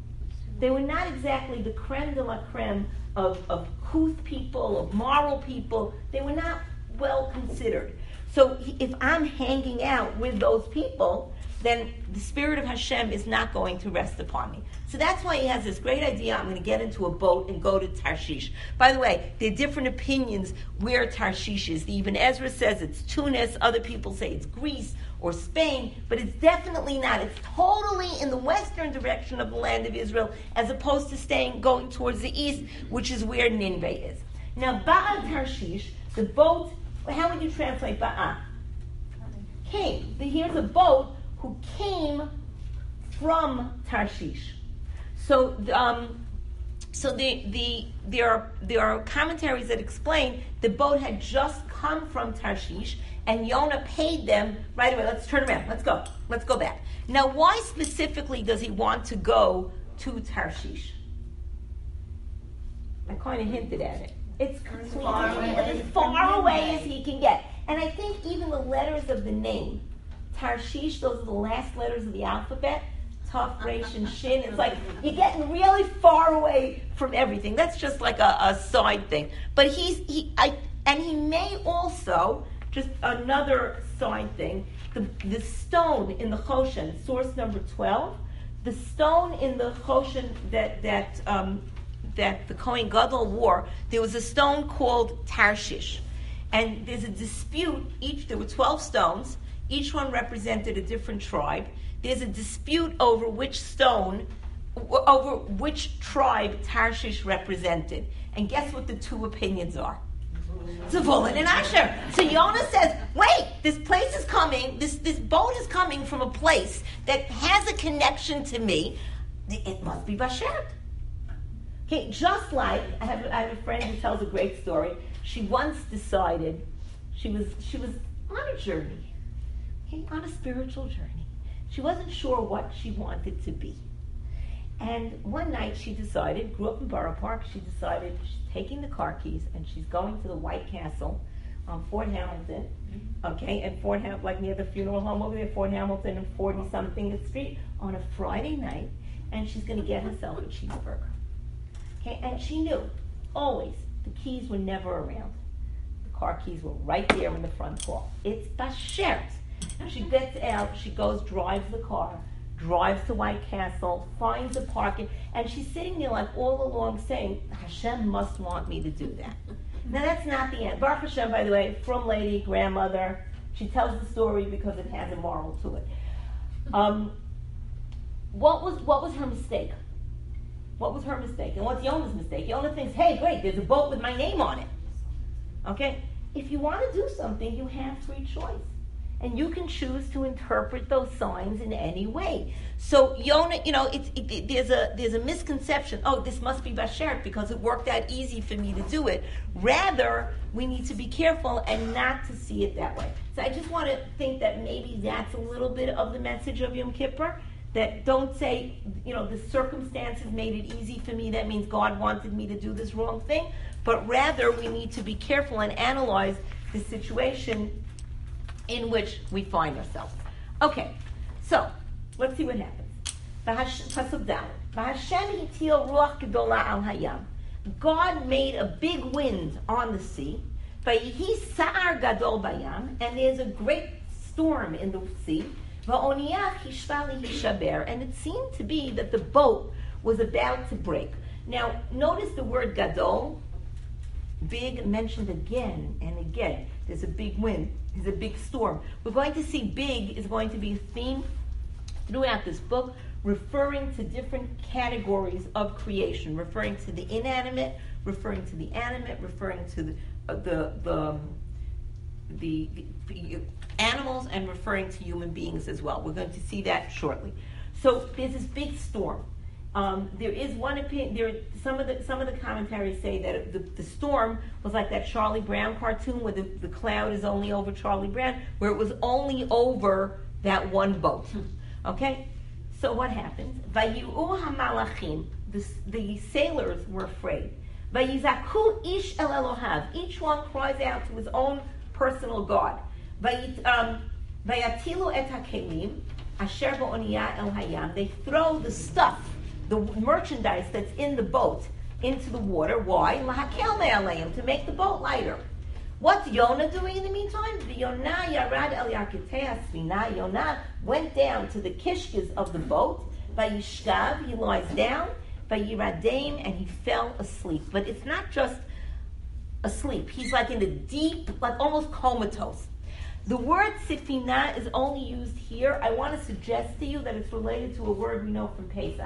They were not exactly the creme de la creme of, of couth people, of moral people. They were not well considered. So if I'm hanging out with those people, then the Spirit of Hashem is not going to rest upon me. So that's why he has this great idea, I'm going to get into a boat and go to Tarshish. By the way, there are different opinions where Tarshish is. The Ibn Ezra says it's Tunis, other people say it's Greece or Spain, but it's definitely not. It's totally in the western direction of the land of Israel, as opposed to staying, going towards the east, which is where Nineveh is. Now, Ba'a Tarshish, the boat, how would you translate Ba'a? Came. Here's a boat who came from Tarshish. So, um, so the, the, there are there are commentaries that explain the boat had just come from Tarshish, and Yonah paid them right away. Let's turn around. Let's go. Let's go back. Now, why specifically does he want to go to Tarshish? I kind of hinted at it. It's completely as far away as he can get. And I think even the letters of the name, Tarshish, those are the last letters of the alphabet, Taf, Resh, and Shin. It's like you're getting really far away from everything. That's just like a, a side thing. But he's, he, I, and he may also, just another side thing, the, the stone in the Choshen, source number twelve, the stone in the Choshen that, that, um, that the Kohen Gadol wore, there was a stone called Tarshish. And there's a dispute, each, there were twelve stones, each one represented a different tribe. There's a dispute over which stone, over which tribe Tarshish represented. And guess what the two opinions are? Zevulun and Asher. So Yonah says, wait, this place is coming, this, this boat is coming from a place that has a connection to me. It must be Basher. Okay, just like, I have, I have a friend who tells a great story. She once decided, she was, she was on a journey, okay, on a spiritual journey. She wasn't sure what she wanted to be. And one night she decided, grew up in Borough Park, she decided she's taking the car keys and she's going to the White Castle, on Fort Hamilton, okay, and Fort Ham, like near the funeral home over there, Fort Hamilton and forty-something Street, on a Friday night, and she's going to get herself a cheeseburger. Okay, and she knew, always, the keys were never around. The car keys were right there in the front hall. It's bashert. She gets out, she goes, drives the car, drives to White Castle, finds a parking, and she's sitting there like all along saying, Hashem must want me to do that. Now that's not the end. Baruch Hashem, by the way, from lady, grandmother, she tells the story because it has a moral to it. Um, what was what was her mistake? What was her mistake? And what's Yona's mistake? Yona thinks, hey, great, there's a boat with my name on it. Okay? If you want to do something, you have free choice. And you can choose to interpret those signs in any way. So Yona, you know, it's, it, it, there's a there's a misconception. Oh, this must be bashert because it worked out easy for me to do it. Rather, we need to be careful and not to see it that way. So I just want to think that maybe that's a little bit of the message of Yom Kippur. That don't say, you know, the circumstances made it easy for me. That means God wanted me to do this wrong thing. But rather, we need to be careful and analyze the situation in which we find ourselves. Okay, so let's see what happens. Pasuk Daled. God made a big wind on the sea. And there's a great storm in the sea. And it seemed to be that the boat was about to break. Now, notice the word gadol, big, mentioned again and again. There's a big wind. There's a big storm. We're going to see big is going to be a theme throughout this book, referring to different categories of creation, referring to the inanimate, referring to the animate, referring to the uh, the the, the, the animals, and referring to human beings as well. We're going to see that shortly. So there's this big storm. Um, there is one opinion. There, some of the some of the commentaries say that the, the storm was like that Charlie Brown cartoon, where the, the cloud is only over Charlie Brown, where it was only over that one boat. Okay, so what happens? Vayi'u hamalachim. The the sailors were afraid. Vayizaku ish el Elohav. Each one cries out to his own personal God. Vayatilu et hakelim asher ba'oniyah el hayam. They throw the stuff, the merchandise that's in the boat, into the water. Why? Lahakel me'aleim, to make the boat lighter. What's Yonah doing in the meantime? Yonah yarad el yarkitei hasfina. Yonah went down to the kishkas of the boat. Vayishkav, he lies down. Vayiradem, and he fell asleep. But it's not just asleep. He's like in a deep, like almost comatose. The word sifina is only used here. I want to suggest to you that it's related to a word we know from Pesach.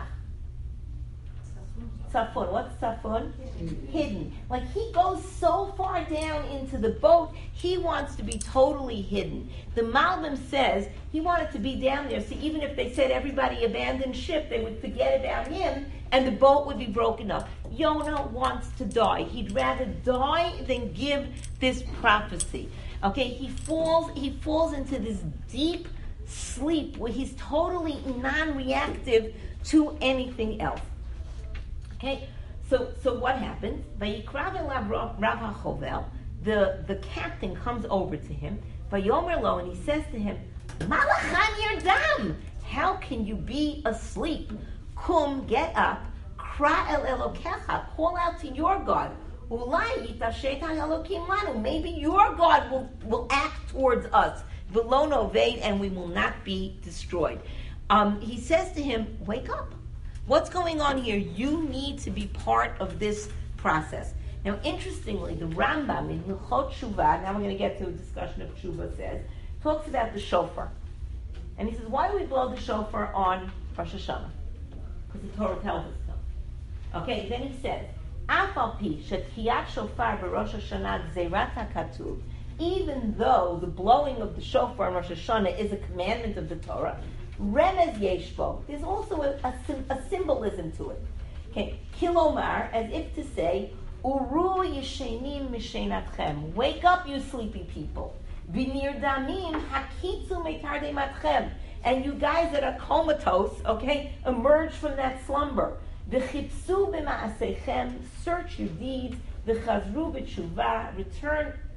Safun. What's safun? Hidden. Hidden. Like he goes so far down into the boat, he wants to be totally hidden. The Malbim says he wanted to be down there, so even if they said everybody abandoned ship, they would forget about him, and the boat would be broken up. Yonah wants to die. He'd rather die than give this prophecy. Okay, he falls, he falls into this deep sleep where he's totally non-reactive to anything else. Okay, so so what happens? Vayikra elav Rav HaChovel, the the captain comes over to him. Vayomer lo, and he says to him, Malacham yerdam, how can you be asleep? Kum, get up. Kra el Elokecha, call out to your God. Ulai yitashet ha'elokim lanu, maybe your God will, will act towards us. V'lo noved, and we will not be destroyed. Um, he says to him, wake up. What's going on here? You need to be part of this process. Now, interestingly, the Rambam in Hilchot Tshuva, now we're going to get to a discussion of Tshuva, says, talks about the shofar. And he says, why do we blow the shofar on Rosh Hashanah? Because the Torah tells us so. Okay, then he says, Afal pi shetkiyat shofar b'Rosh Hashanah gzeirat hakatuv. Even though the blowing of the shofar on Rosh Hashanah is a commandment of the Torah, remez yeshbo, there's also a, a, a symbolism to it. Okay, kilomar, as if to say, uru yishenim mishenatchem, wake up, you sleepy people. V'nirdamim hakitzu meitardei matchem, and you guys that are comatose, okay, emerge from that slumber. V'chipsu b'ma'asechem, search your deeds. V'chazru b'tshuva, return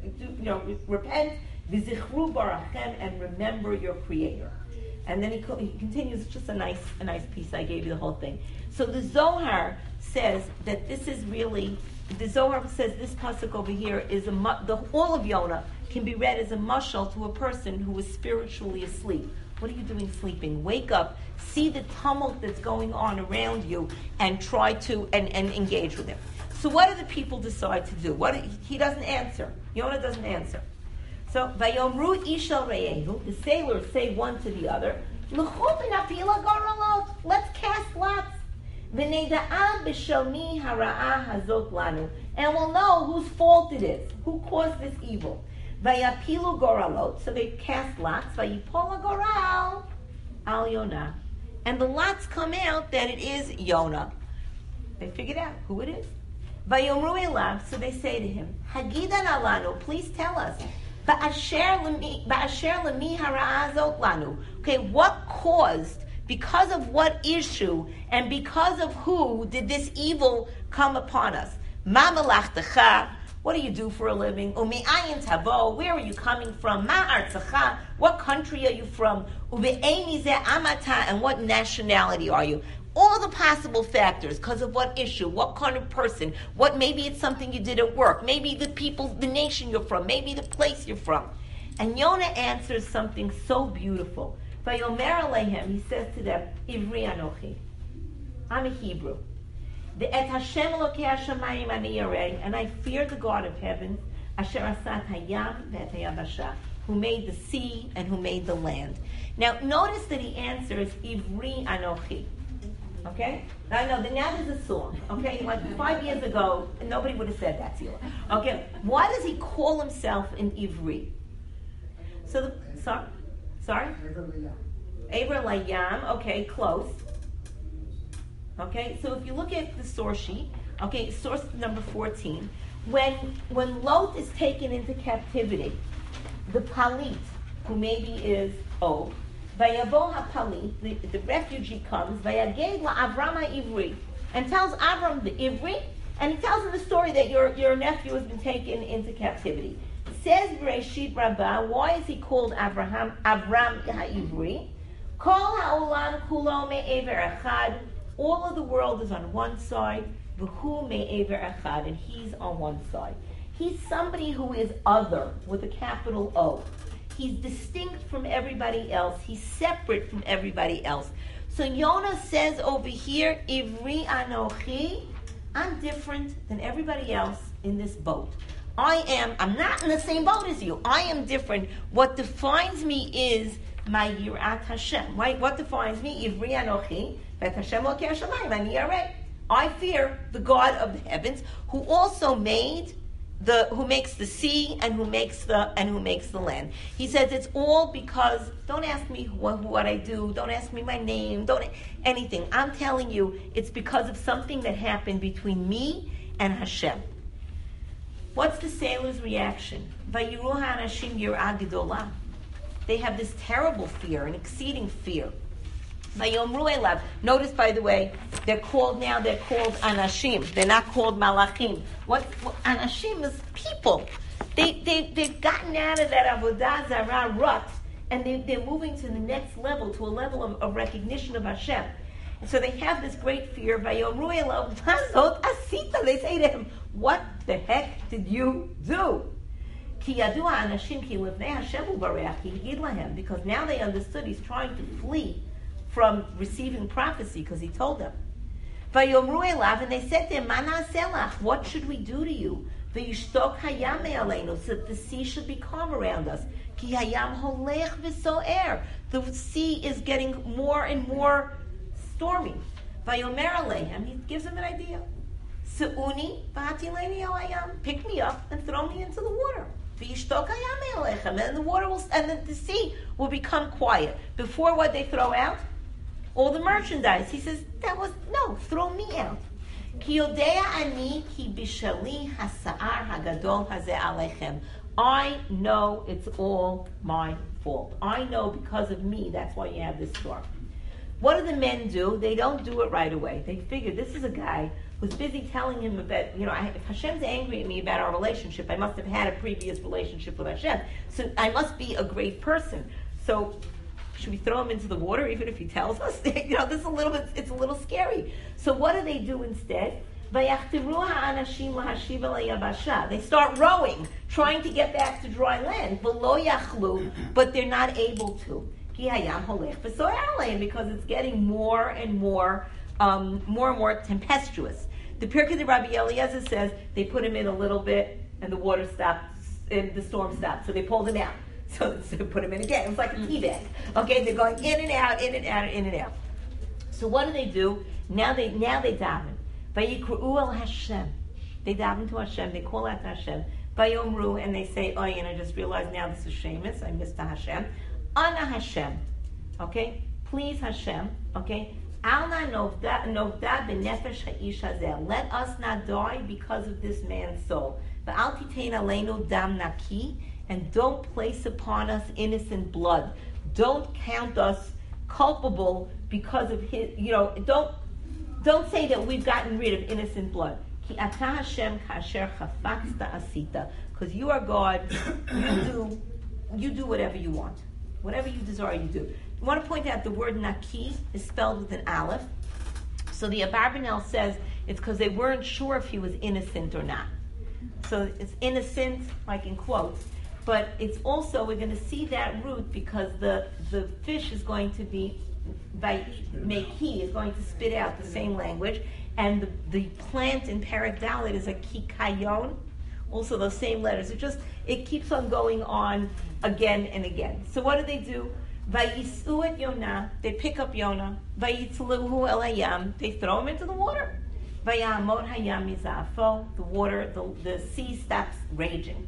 do, you know, repent, v'zichru barachem, and remember your Creator. And then he, co- he continues. It's just a nice, a nice piece. I gave you the whole thing. So the Zohar says that this is really. The Zohar says this pasuk over here is a mu- the all of Yonah can be read as a mashal to a person who is spiritually asleep. What are you doing sleeping? Wake up, see the tumult that's going on around you, and try to and, and engage with him. So what do the people decide to do? What he doesn't answer. Yonah doesn't answer. So vayomru ishal reyehu, the sailors say one to the other, l'chu b'napila garalot, let's cast lots. V'neida'ah b'shalmi hara'ah hazot lanu, and we'll know whose fault it is, who caused this evil. Vayapilu goralot, so they cast lots. Vayipol goral al Yonah, and the lots come out that it is Yonah. They figured out who it is. Vayomru elav, so they say to him, Hagidan alanu, please tell us. Ba'asher lemi hara'ah hazot lanu. Okay, what caused? Because of what issue and because of who did this evil come upon us? Ma malachtecha, what do you do for a living? Umi ayin tavo, where are you coming from? Ma artzacha, what country are you from? Ube'emi ze amata, and what nationality are you? All the possible factors, because of what issue, what kind of person, what maybe it's something you did at work, maybe the people, the nation you're from, maybe the place you're from. And Yonah answers something so beautiful. Vayomer alehem, he says to them, Ivri anochi, I'm a Hebrew. The et Hashem Elokei hashamayim ani yarei, and I fear the God of heaven, asher asat hayam ve'et hayabasha, who made the sea and who made the land. Now, notice that he answers Ivri anochi. Okay? Now, I know that now there's a song. Okay? Like five years ago, nobody would have said that to you. Okay? Why does he call himself an Ivri? So, the, sorry? Sorry? Eber Layam. Okay, close. Okay, so if you look at the source sheet, okay, source number fourteen, when when Lot is taken into captivity, the Palit, who maybe is old, Vayabo HaPalit, the, the refugee comes, Vayaged LaAvram HaIvri, and tells Avram the Ivri, and he tells him the story that your, your nephew has been taken into captivity. Says Bereshit Rabbah, why is he called Abraham, Avram HaIvri? Kol ha'olam kulo me'ever echad, all of the world is on one side, v'hu me'ever echad, and he's on one side. He's somebody who is other, with a capital O. He's distinct from everybody else. He's separate from everybody else. So Yonah says over here, Ivri anochi, I'm different than everybody else in this boat. I am, I'm not in the same boat as you. I am different. What defines me is my yirat Hashem. Right? What defines me? Ivri anochi, vet Hashem Elokei hashamayim ani yarei. I fear the God of the heavens, who also made the, who makes the sea and who makes the and who makes the land. He says it's all because. Don't ask me what, what I do. Don't ask me my name. Don't anything. I'm telling you, it's because of something that happened between me and Hashem. What's the sailor's reaction? Vayiru ha'anashim yirah gedolah. They have this terrible fear, an exceeding fear. Vayomru elav. Notice, by the way, they're called now. They're called anashim. They're not called malachim. What, what anashim is people. They they they've gotten out of that avodah zarah rut, and they they're moving to the next level, to a level of, of recognition of Hashem. And so they have this great fear. Vayomru elav mazot asita. They say to him, "What the heck did you do?" Ki yadu anashim ki lifnei Hashem ubareach higid lahem. Because now they understood he's trying to flee from receiving prophecy, because he told them. Vayomru elav, and they said to him, Ma na'aseh lach, what should we do to you? Vayishtok hayam me'aleinu, so that the sea should be calm around us. Ki hayam holech v'so'er, the sea is getting more and more stormy. Vayomer alehem, he gives them an idea. Se'uni v'hatileni el hayam, pick me up and throw me into the water. V'yishtok hayam me'alechem, and the water will, and the, the sea will become quiet. Before what they throw out? All the merchandise. He says, that was, no, throw me out. Ki yodea ani ki bishali hasa'ar hagadol hazeh alechem. I know it's all my fault. I know because of me, that's why you have this storm. What do the men do? They don't do it right away. They figure this is a guy who's busy telling him about, you know, I, if Hashem's angry at me about our relationship, I must have had a previous relationship with Hashem. So I must be a great person. So should we throw him into the water even if he tells us? You know, this is a little bit, it's a little scary. So what do they do instead? They start rowing, trying to get back to dry land, but they're not able to. Because it's getting more and more, um, more and more tempestuous. The Pirkei de Rabbi Eliezer says they put him in a little bit, and the water stopped, and the storm stopped, so they pulled him out. So, so they put him in again. It was like a tea bag. Okay, they're going in and out, in and out, in and out. So what do they do? Now they now they daven. Vayikru'u el Hashem. They daven to Hashem. They call out to Hashem. Vayomru, and they say, "Oh, and I just realized now this is Sheamus. I missed the Hashem. Ana Hashem. Okay, please Hashem. Okay, Alna novda novda benefesh ha'ish hazeh. Let us not die because of this man's soul. Va'al titein aleinu dam naki, and don't place upon us innocent blood. Don't count us culpable because of his. You know, don't don't say that we've gotten rid of innocent blood. Ki ata Hashem kasher chafatzta asita, because you are God. You do you do whatever you want. Whatever you desire, you do. I want to point out the word naki is spelled with an aleph. So the Abarbanel says it's because they weren't sure if he was innocent or not. So it's innocent, like in quotes. But it's also, we're going to see that root because the, the fish is going to be, by meki, is going to spit out the same language. And the, the plant in Perek Dalet is a kikayon. Also those same letters. It just, it keeps on going on again and again. So what do they do? Vayisu et Yonah, they pick up Yonah. Vayitzluhu el hayam, they throw him into the water. Vayamot hayam mizafo, the water, the, the sea stops raging.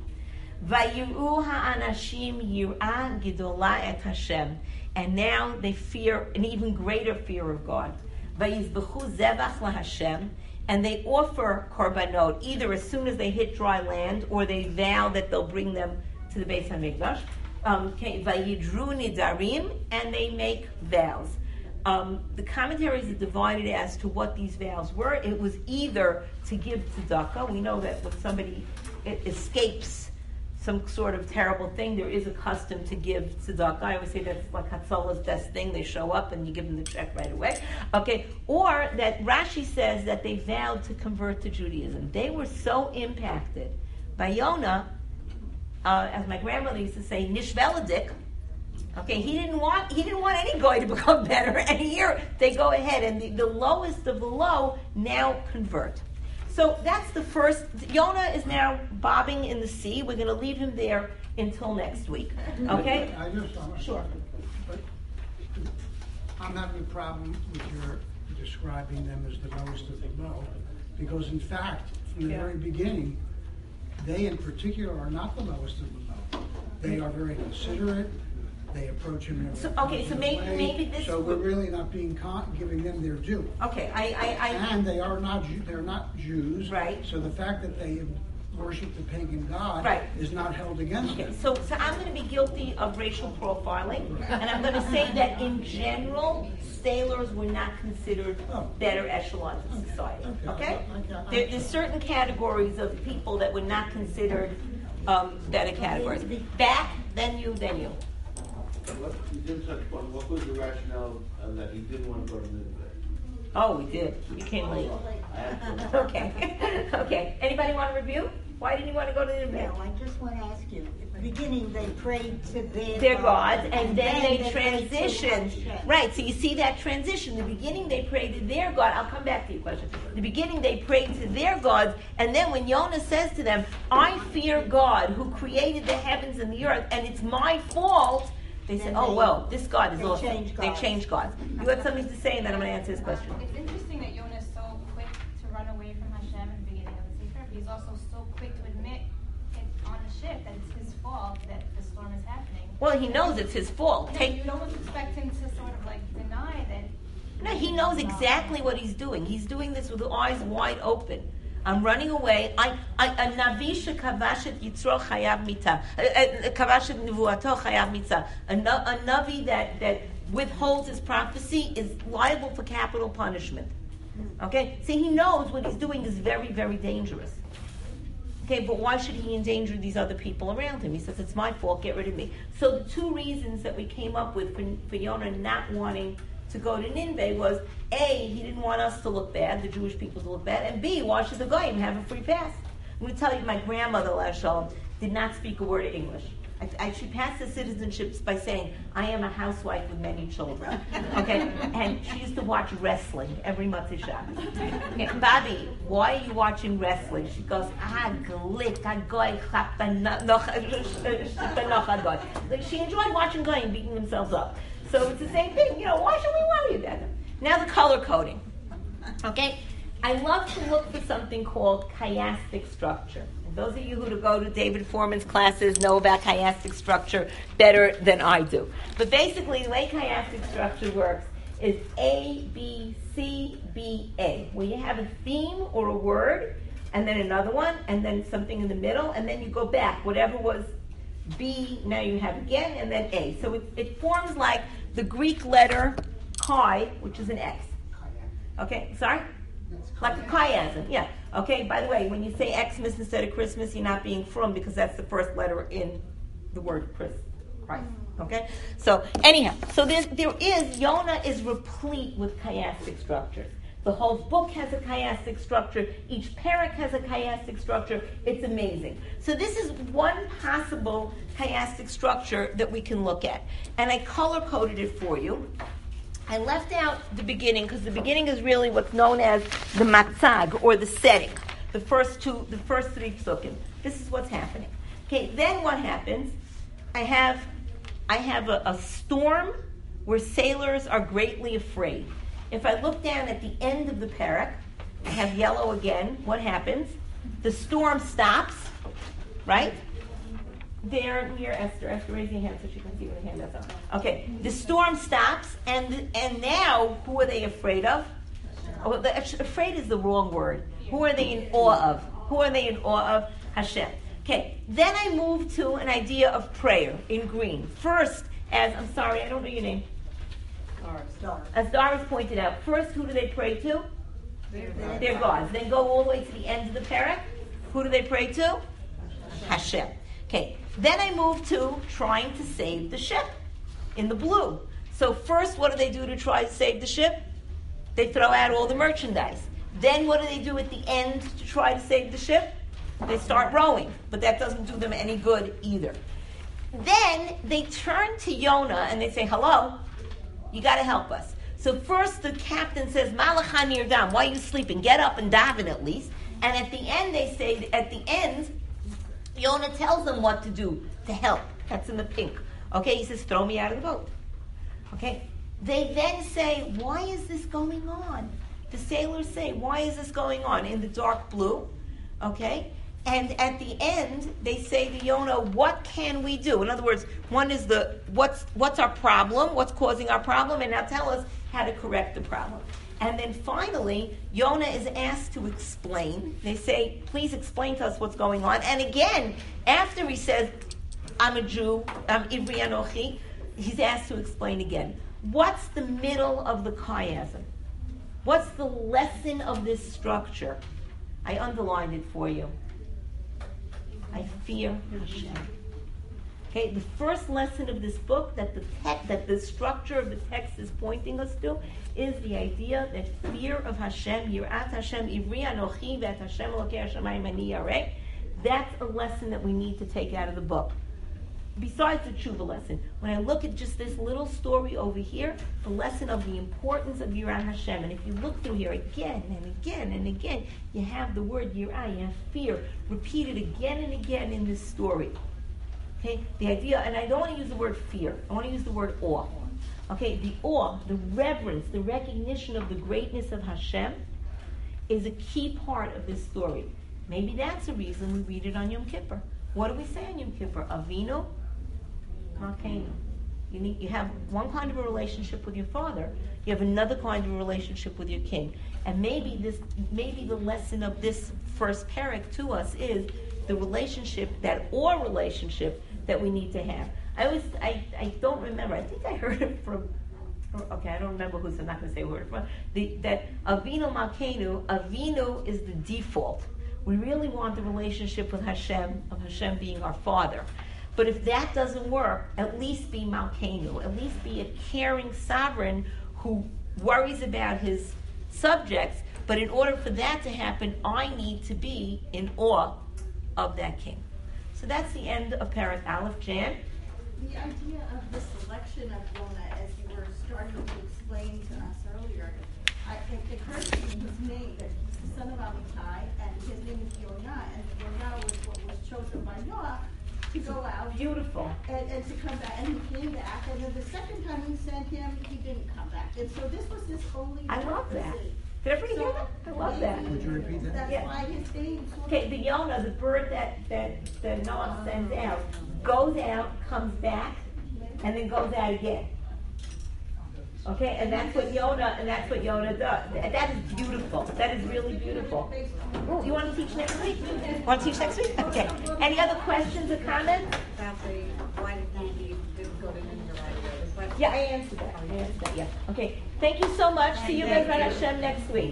Vayiru ha'anashim yir'ah gidola et Hashem, and now they fear an even greater fear of God. Vayizbechu zevach laHashem, and they offer korbanot either as soon as they hit dry land, or they vow that they'll bring them to the Beis Hamikdash. Um, Vayidru nidarim, and they make vows. Um, the commentaries are divided as to what these vows were. It was either to give tzedakah. We know that when somebody it escapes some sort of terrible thing, there is a custom to give tzedakah. I always say that's like Hatzalah's best thing. They show up and you give them the check right away. Okay, or that Rashi says that they vowed to convert to Judaism. They were so impacted by Yonah, uh, as my grandmother used to say, nishveladik. Okay, he didn't want he didn't want any guy to become better, and here they go ahead, and the, the lowest of the low now convert. So that's the first. Yonah is now bobbing in the sea. We're going to leave him there until next week. Okay? I just, I'm Sure. But I'm having a problem with your describing them as the lowest of the low, because in fact, from the Yeah. very beginning, they in particular are not the lowest of the low. They are very considerate. They approach him in a So, very okay, so positive maybe- way. maybe this So we're would- really not being con- giving them their due. Okay, I, I, I And they are not Ju- they're not Jews. Right. So the fact that they worship the pagan god Right. is not held against Okay, them. so, so I'm going to be guilty of racial profiling, and I'm going to say that in general, sailors were not considered Oh. better echelons of society. Okay. Okay? Okay, I- I- There, there's certain categories of people that were not considered um, better categories. Back, then you, then you. What, you didn't touch upon, what was the rationale uh, that he didn't want to go to Nineveh? Oh, we did. You came late. I have to- Okay. Okay. Anybody want to review? Why didn't you want to go to the event? No, I just want to ask you, at the beginning they prayed to their Their God, gods, and then they prayed to transitioned. Hashem. Right, so you see that transition. In the beginning they prayed to their God. I'll come back to your question. In the beginning they prayed to their gods, and then when Yonah says to them, I fear God who created the heavens and the earth, and it's my fault, they say, Then oh, they- well, this God is they awesome. change They gods. changed gods. You had something to say, and then I'm going to answer this question. Um, it's interesting that Yonah is so quick to run away from Hashem at the beginning of the Sefer, but he's also so quick to admit it on the ship that it's his fault that the storm is happening. Well, he knows it's his fault. No, Take, you'd almost expect him to sort of like deny that. No, he knows exactly what he's doing. He's doing this with the eyes wide open. I'm running away. I, I, a navi shekavashet yitzro chayav mita. Kavashet nevuato chayav mita. A na- a navi that, that withholds his prophecy is liable for capital punishment. Okay? See, he knows what he's doing is very, very dangerous. Okay, but why should he endanger these other people around him? He says, it's my fault, get rid of me. So the two reasons that we came up with for, for Yonah not wanting to go to Nineveh was, A, he didn't want us to look bad, the Jewish people to look bad, and B, why should the Goyim have a free pass? I'm going to tell you, my grandmother, last Shalom, did not speak a word of English. I, I, she passed the citizenships by saying, I am a housewife with many children. Okay? And she used to watch wrestling every Motzei Shabbos. Okay, Bobby, why are you watching wrestling? She goes, ah, glik, agoy, Like she enjoyed watching goyim beating themselves up. So it's the same thing. You know, why should we worry about them? Now the color coding. Okay? I love to look for something called chiastic structure. And those of you who go to David Foreman's classes know about chiastic structure better than I do. But basically, the way chiastic structure works is A, B, C, B, A, where you have a theme or a word, and then another one, and then something in the middle, and then you go back. Whatever was B, now you have again, and then A. So it, it forms like the Greek letter chi, which is an X. Okay, sorry? Like a chiasm, yeah. Okay, by the way, when you say Xmas instead of Christmas, you're not being from because that's the first letter in the word Chris, Christ. Okay? So, anyhow, so there, there is, Yonah is replete with chiastic structures. The whole book has a chiastic structure. Each parak has a chiastic structure. It's amazing. So this is one possible chiastic structure that we can look at. And I color-coded it for you. I left out the beginning because the beginning is really what's known as the matzag, or the setting. The first two, the first three psukim. This is what's happening. Okay, then what happens? I have, I have a, a storm where sailors are greatly afraid. If I look down at the end of the parak, I have yellow again. What happens? The storm stops, right? There, near Esther. Esther, raise your hand so she can see what hand that's on. Okay, the storm stops, and and now, who are they afraid of? Oh, the, afraid is the wrong word. Who are they in awe of? Who are they in awe of? Hashem. Okay, then I move to an idea of prayer in green. First, as, I'm sorry, I don't know your name. As Doris pointed out, first, who do they pray to? Their, Their gods. Then go all the way to the end of the parak. Who do they pray to? Hashem. Okay, then I move to trying to save the ship in the blue. So first, what do they do to try to save the ship? They throw out all the merchandise. Then what do they do at the end to try to save the ship? They start rowing, but that doesn't do them any good either. Then they turn to Yonah and they say, hello, you got to help us. So first the captain says, Malachan Nirdam, why are you sleeping? Get up and daven at least. And at the end they say, at the end, Yonah tells them what to do to help. That's in the pink. Okay, he says, throw me out of the boat. Okay, they then say, why is this going on? The sailors say, why is this going on? In the dark blue. Okay, and at the end, they say to Yonah, what can we do? In other words, one is the, what's what's our problem? What's causing our problem? And now tell us how to correct the problem. And then finally, Yonah is asked to explain. They say, please explain to us what's going on. And again, after he says, I'm a Jew, I'm Ivri Anochi, he's asked to explain again. What's the middle of the chiasm? What's the lesson of this structure? I underlined it for you. I fear Hashem. Okay, the first lesson of this book that the text, that the structure of the text is pointing us to is the idea that fear of Hashem, Yirat Hashem, Ivri Anochi, Vet Hashem Elokei Hashemayim Ani Yareh, that's a lesson that we need to take out of the book. Besides the tshuva lesson, when I look at just this little story over here, the lesson of the importance of Yirat Hashem, and if you look through here again and again and again, you have the word Yirah, you have fear, repeated again and again in this story. Okay, the idea, and I don't want to use the word fear, I want to use the word awe. Okay, the awe, the reverence, the recognition of the greatness of Hashem is a key part of this story. Maybe that's a reason we read it on Yom Kippur. What do we say on Yom Kippur? Avinu Malkeinu. You need, you have one kind of a relationship with your father. You have another kind of a relationship with your king. And maybe this, maybe the lesson of this first parak to us is the relationship, that or relationship that we need to have. I always, I, I don't remember. I think I heard it from okay, I don't remember who's, I'm not going to say a word, the, that Avinu Malkeinu, Avinu is the default. We really want the relationship with Hashem, of Hashem being our Father. But if that doesn't work, at least be Malkeinu, at least be a caring sovereign who worries about his subjects. But in order for that to happen, I need to be in awe of that king. So that's the end of Parak Aleph. Jan? The idea of the selection of Yonah, as you were starting to explain to us earlier, I, it occurred to me his name, that he's the son of Amittai, and his name is Yonah, and Yonah was what was chosen by Noah to go out. Beautiful. And, and to come back, and he came back, and then the second time he sent him, he didn't come back. And so this was his only I love that. prophecy. Did everybody hear that? I love that. maybe Would you repeat that? That's Yeah. why his name sort of. Okay, the Yonah, the bird that, that, that Noah sends out, goes out, comes back, and then goes out again. Okay, and that's what Yonah, and that's what Yonah does. That that is beautiful. That is really beautiful. Oh, you want to teach next week? Want to teach next week? Okay. Any other questions or comments? About the, why did he didn't go to Nineveh? Yeah, I answered that. I answered that, yeah. Okay, thank you so much. See you guys at Hashem next week.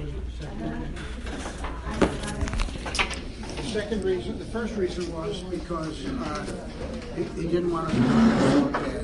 The second reason, the first reason was because uh, he, he didn't want to.